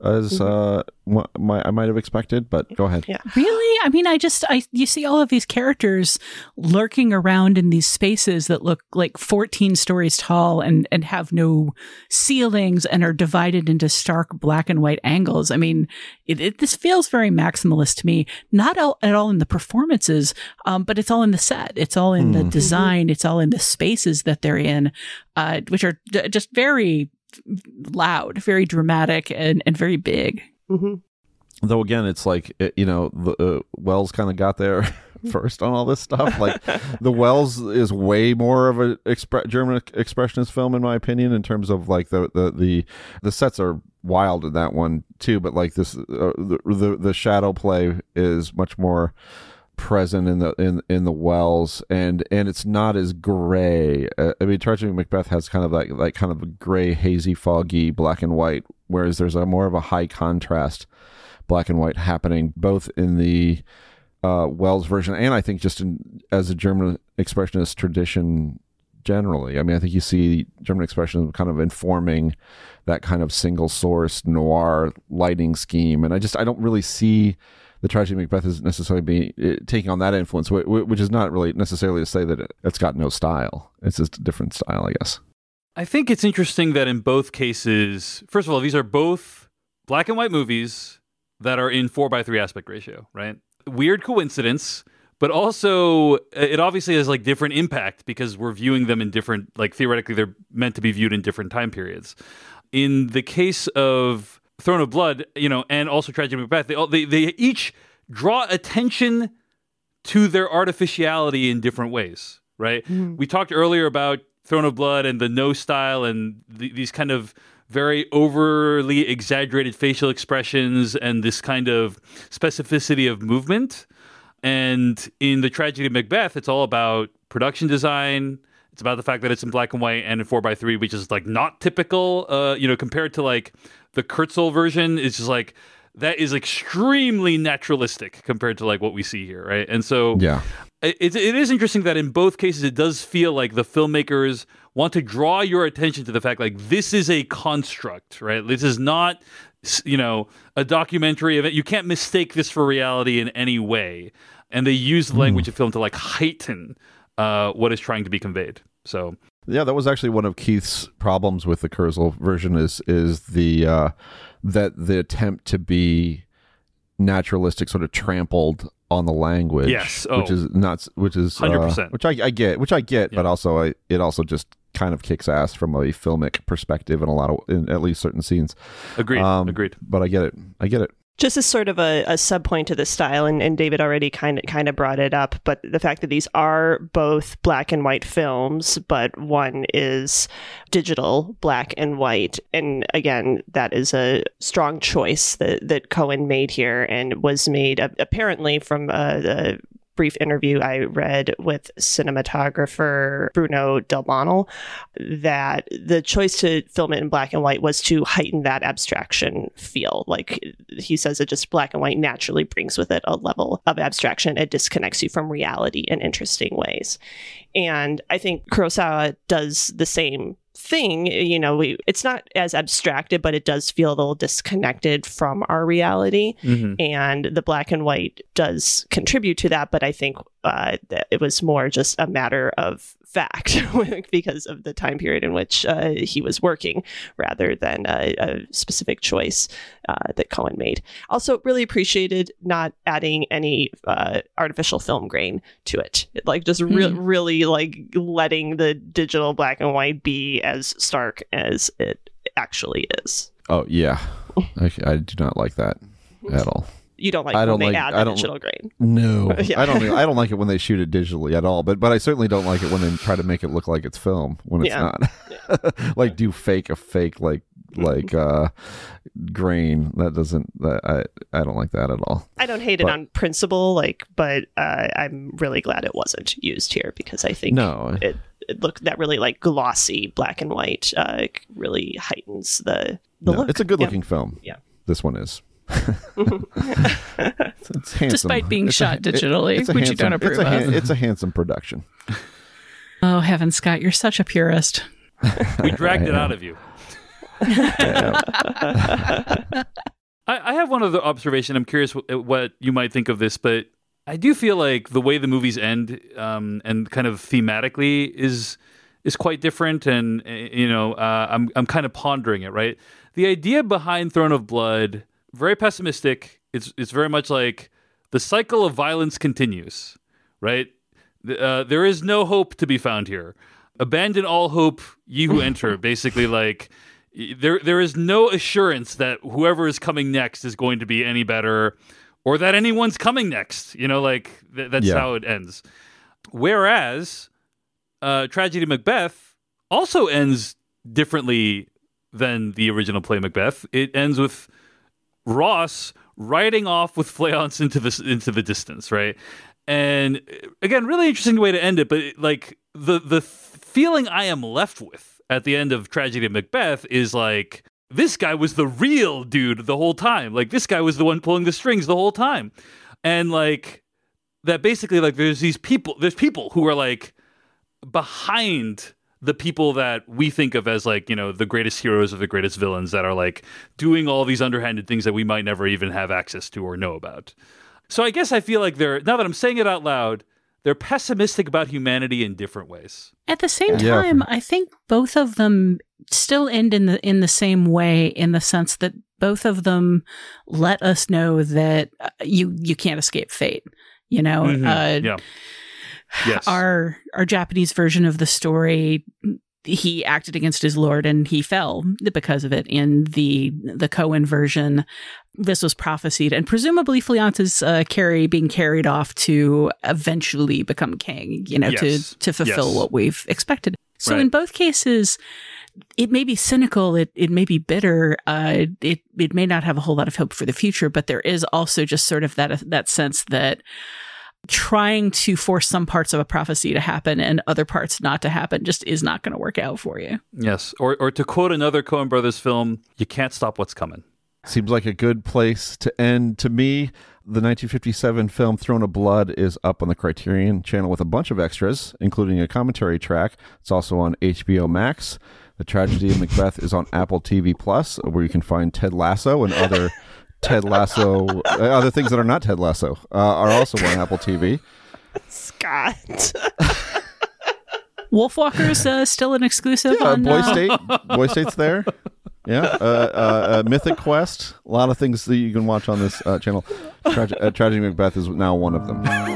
D: as uh, what my, I might have expected, but go ahead.
F: Yeah.
E: Really? I mean, I just, I you see all of these characters lurking around in these spaces that look like fourteen stories tall and, and have no ceilings and are divided into stark black and white angles. I mean, it, it this feels very maximalist to me. Not all, at all in the performances, um, but it's all in the set. It's all in mm. the design. It's all in the spaces that they're in, uh, which are d- just very loud, very dramatic, and, and very big.
F: Mm-hmm.
D: Though again, it's like, you know, the uh, Wells kind of got there first on all this stuff. Like the Wells is way more of a expre- German expressionist film, in my opinion, in terms of like the the the, the sets are wild in that one too. But like this, uh, the, the the shadow play is much more present in the in in the Wells, and and it's not as gray. Uh, I mean, Tragedy of Macbeth has kind of like like kind of a gray, hazy, foggy black and white, whereas there's a more of a high contrast black and white happening both in the uh, Wells version and I think just in as a German expressionist tradition generally. I mean, I think you see German expressionism kind of informing that kind of single source noir lighting scheme, and I just I don't really see the Tragedy of Macbeth is necessarily be uh, taking on that influence, w- w- which is not really necessarily to say that it, it's got no style. It's just a different style, I guess.
G: I think it's interesting that in both cases, first of all, these are both black and white movies that are in four by three aspect ratio, right? Weird coincidence, but also it obviously has like different impact because we're viewing them in different, like theoretically they're meant to be viewed in different time periods. In the case of Throne of Blood, you know, and also Tragedy of Macbeth, they, all, they they each draw attention to their artificiality in different ways, right? Mm. We talked earlier about Throne of Blood and the no style and the, these kind of very overly exaggerated facial expressions and this kind of specificity of movement. And in the Tragedy of Macbeth, it's all about production design. It's about the fact that it's in black and white and in four by three, which is like not typical, uh, you know, compared to like the Kurtzl version. It's just like, that is extremely naturalistic compared to like what we see here, right? And so
D: yeah,
G: it, it is interesting that in both cases, it does feel like the filmmakers want to draw your attention to the fact like this is a construct, right? This is not, you know, a documentary event. You can't mistake this for reality in any way. And they use the language mm. of film to like heighten uh, what is trying to be conveyed. So
D: yeah, that was actually one of Keith's problems with the Kurtzl version is is the uh, that the attempt to be naturalistic sort of trampled on the language.
G: Yes, oh.
D: which is not which is
G: one hundred percent.
D: Uh, which I, I get, which I get, yeah. but also I, it also just kind of kicks ass from a filmic perspective in a lot of in at least certain scenes.
G: Agreed. Um, Agreed.
D: But I get it. I get it.
F: Just as sort of a, a sub point to this style, and, and David already kind of kind of brought it up, but the fact that these are both black and white films, but one is digital black and white, and again, that is a strong choice that that Cohen made here, and was made uh, apparently from uh, the brief interview I read with cinematographer Bruno Del Bonal, that the choice to film it in black and white was to heighten that abstraction feel. Like he says, it just black and white naturally brings with it a level of abstraction. It disconnects you from reality in interesting ways. And I think Kurosawa does the same thing. You know, we, it's not as abstracted, but it does feel a little disconnected from our reality. Mm-hmm. And the black and white does contribute to that. But I think uh, that it was more just a matter of fact because of the time period in which uh, he was working, rather than a, a specific choice uh, that Cohen made. Also, really appreciated not adding any uh, artificial film grain to it. Like just re- mm. really like letting the digital black and white be as stark as it actually is.
D: Oh yeah, I, I do not like that at all.
F: You don't like
D: I
F: when
D: don't
F: they
D: like,
F: add
D: I
F: the
D: don't,
F: digital grain.
D: No,
F: yeah.
D: I don't. I don't like it when they shoot it digitally at all. But but I certainly don't like it when they try to make it look like it's film when it's
F: yeah.
D: not. Yeah. Like do fake a fake like like uh, grain that doesn't. That, I I don't like that at all.
F: I don't hate
D: but,
F: it on principle, like, but uh, I'm really glad it wasn't used here because I think
D: no.
F: it it looked that really like glossy black and white uh, really heightens the the
D: no,
F: look.
D: It's a good
F: yeah.
D: looking film.
F: Yeah,
D: this one is. it's, it's handsome.
E: Despite being
D: it's
E: shot
D: a,
E: digitally,
D: it,
E: which
D: handsome,
E: you don't approve
D: it's a,
E: of.
D: It's a handsome production.
E: Oh, heaven, Scott, you're such a purist.
G: We dragged it out of you. I, I have one other observation. I'm curious what, what you might think of this, but I do feel like the way the movies end um, and kind of thematically is is quite different. And, you know, uh, I'm I'm kind of pondering it, right? The idea behind Throne of Blood, very pessimistic. It's it's very much like the cycle of violence continues, right? Uh, there is no hope to be found here. Abandon all hope, ye who enter. Basically, like there there is no assurance that whoever is coming next is going to be any better, or that anyone's coming next. You know, like th- that's
D: Yeah.
G: how it ends. Whereas, uh, Tragedy of Macbeth also ends differently than the original play Macbeth. It ends with Ross riding off with Fleance into the into the distance, right? And again, really interesting way to end it. But like the the feeling I am left with at the end of Tragedy of Macbeth is like, this guy was the real dude the whole time. Like this guy was the one pulling the strings the whole time, and like that basically like there's these people, there's people who are like behind the people that we think of as like, you know, the greatest heroes or the greatest villains that are like doing all these underhanded things that we might never even have access to or know about. So I guess I feel like they're, now that I'm saying it out loud, they're pessimistic about humanity in different ways.
E: At the same
D: Yeah.
E: time, I think both of them still end in the in the same way, in the sense that both of them let us know that uh, you you can't escape fate. You know,
G: Mhm.
E: uh,
G: Yeah. Yes.
E: our our Japanese version of the story, he acted against his lord and he fell because of it. In the the Cohen version, this was prophesied, and presumably Fleance's uh, carry being carried off to eventually become king, you know,
G: Yes.
E: to to fulfill
G: Yes.
E: what we've expected. So
G: Right.
E: in both cases, it may be cynical, it it may be bitter, uh, it it may not have a whole lot of hope for the future, but there is also just sort of that that sense that trying to force some parts of a prophecy to happen and other parts not to happen just is not going to work out for you.
G: Yes. Or, or to quote another Coen Brothers film, you can't stop what's coming.
D: Seems like a good place to end. To me, the nineteen fifty-seven film Throne of Blood is up on the Criterion channel with a bunch of extras, including a commentary track. It's also on H B O Max. The Tragedy of Macbeth is on Apple T V Plus, where you can find Ted Lasso and other Ted Lasso, uh, other things that are not Ted Lasso, uh, are also on Apple T V.
F: Scott.
E: Wolfwalker's uh, still an exclusive
D: Yeah,
E: on
D: Boy
E: uh,
D: State. Boy State's there. Yeah. Uh, uh, uh, Mythic Quest. A lot of things that you can watch on this uh, channel. Trage- uh, Tragedy of Macbeth is now one of them.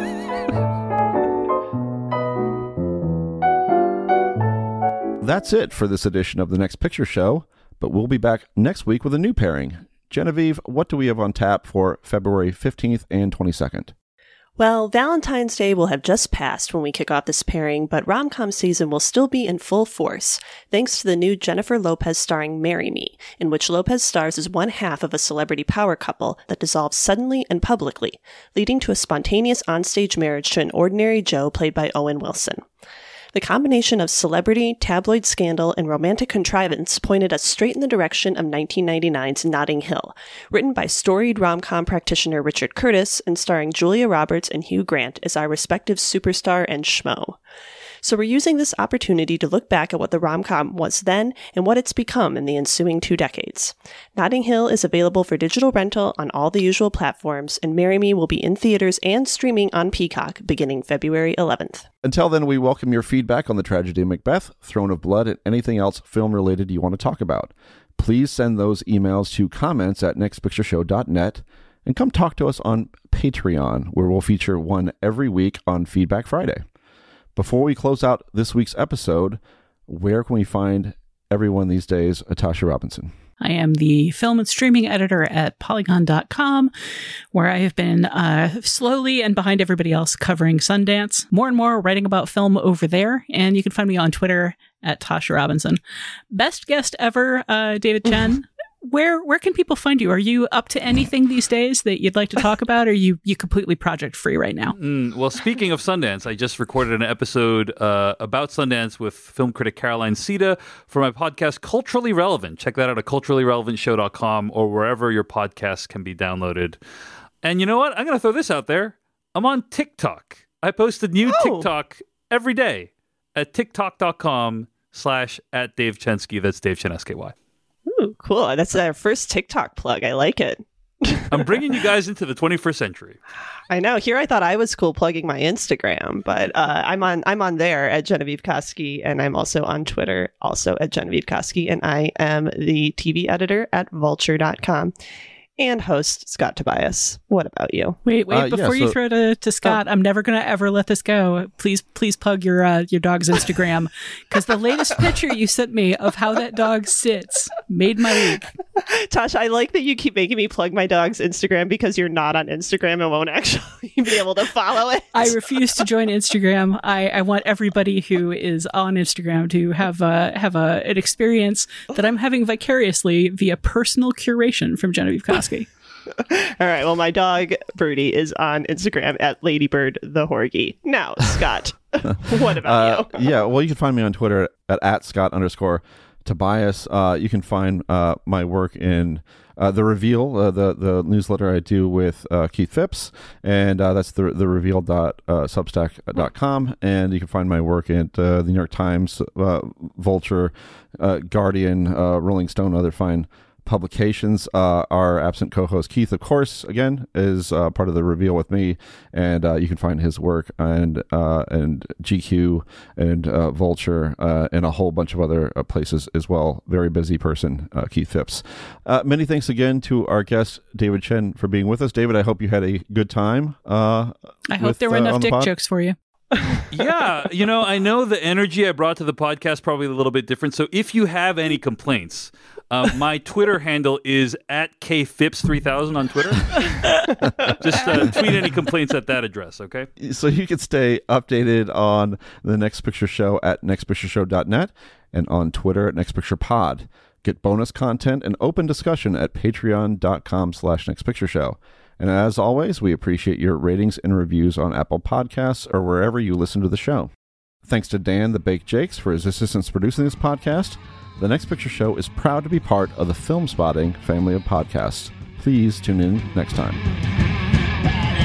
D: That's it for this edition of The Next Picture Show, but we'll be back next week with a new pairing. Genevieve, what do we have on tap for February fifteenth and twenty-second?
F: Well, Valentine's Day will have just passed when we kick off this pairing, but rom-com season will still be in full force, thanks to the new Jennifer Lopez starring Marry Me, in which Lopez stars as one half of a celebrity power couple that dissolves suddenly and publicly, leading to a spontaneous onstage marriage to an ordinary Joe played by Owen Wilson. The combination of celebrity, tabloid scandal, and romantic contrivance pointed us straight in the direction of nineteen ninety-nine's Notting Hill, written by storied rom-com practitioner Richard Curtis and starring Julia Roberts and Hugh Grant as our respective superstar and schmo. So we're using this opportunity to look back at what the rom-com was then and what it's become in the ensuing two decades. Notting Hill is available for digital rental on all the usual platforms, and Marry Me will be in theaters and streaming on Peacock beginning February eleventh.
D: Until then, we welcome your feedback on the Tragedy of Macbeth, Throne of Blood, and anything else film-related you want to talk about. Please send those emails to comments at next picture show dot net, and come talk to us on Patreon, where we'll feature one every week on Feedback Friday. Before we close out this week's episode, where can we find everyone these days, Natasha Robinson?
E: I am the film and streaming editor at polygon dot com, where I have been uh, slowly and behind everybody else covering Sundance, more and more writing about film over there. And you can find me on Twitter at Tasha Robinson. Best guest ever, uh, David Chen. Where where can people find you? Are you up to anything these days that you'd like to talk about, or are you, you completely project free right now?
G: Mm, well, speaking of Sundance, I just recorded an episode uh, about Sundance with film critic Caroline Sita for my podcast Culturally Relevant. Check that out at culturally relevant show dot com or wherever your podcasts can be downloaded. And you know what? I'm going to throw this out there. I'm on TikTok. I post a new
F: Oh.
G: TikTok every day at tiktok dot com slash at Dave Chensky. That's Dave Chen, S K Y.
F: Ooh, cool. That's our first TikTok plug. I like it.
G: I'm bringing you guys into the twenty-first century.
F: I know. Here, I thought I was cool plugging my Instagram, but uh, I'm on. I'm on there at Genevieve Koski, and I'm also on Twitter, also at Genevieve Koski, and I am the T V editor at Vulture dot com and host Scott Tobias. What about you?
E: Wait, wait!
D: Uh,
E: before
D: yeah,
E: you
D: so-
E: throw to, to Scott, I'm never going to ever let this go. Please, please plug your uh, your dog's Instagram, because the latest picture you sent me of how that dog sits made my week.
F: Tasha, I like that you keep making me plug my dog's Instagram because you're not on Instagram and won't actually be able to follow it.
E: I refuse to join Instagram. I, I want everybody who is on Instagram to have a, have a, an experience that I'm having vicariously via personal curation from Genevieve Koski.
F: All right. Well, my dog Birdie is on Instagram at Ladybird the Horgie. Now, Scott, what about
D: uh,
F: you?
D: Yeah, well, you can find me on Twitter at, at Scott underscore Tobias. Uh, you can find uh, my work in uh, The Reveal, uh, the, the newsletter I do with uh, Keith Phipps, and uh, that's the, the reveal dot substack dot com. And you can find my work at uh, the New York Times, uh, Vulture, uh, Guardian, uh, Rolling Stone, other fine publications. Uh, our absent co-host Keith, of course, again, is uh, part of The Reveal with me, and uh, you can find his work and uh, and G Q and uh, Vulture uh, and a whole bunch of other uh, places as well. Very busy person, uh, Keith Phipps. Uh, many thanks again to our guest David Chen for being with us. David, I hope you had a good time. Uh,
E: I hope
D: with,
E: there were
D: uh,
E: enough
D: on the
E: dick
D: pod.
E: jokes for you.
G: Yeah, you know, I know the energy I brought to the podcast probably a little bit different. So if you have any complaints, uh, my Twitter handle is at K Phipps three thousand on Twitter. Just uh, tweet any complaints at that address, okay?
D: So you can stay updated on the Next Picture Show at next picture show dot net and on Twitter at Next Picture Pod. Get bonus content and open discussion at patreon dot com slash next picture show. And as always, we appreciate your ratings and reviews on Apple Podcasts or wherever you listen to the show. Thanks to Dan the Baked Jakes for his assistance producing this podcast. The Next Picture Show is proud to be part of the Film Spotting family of podcasts. Please tune in next time.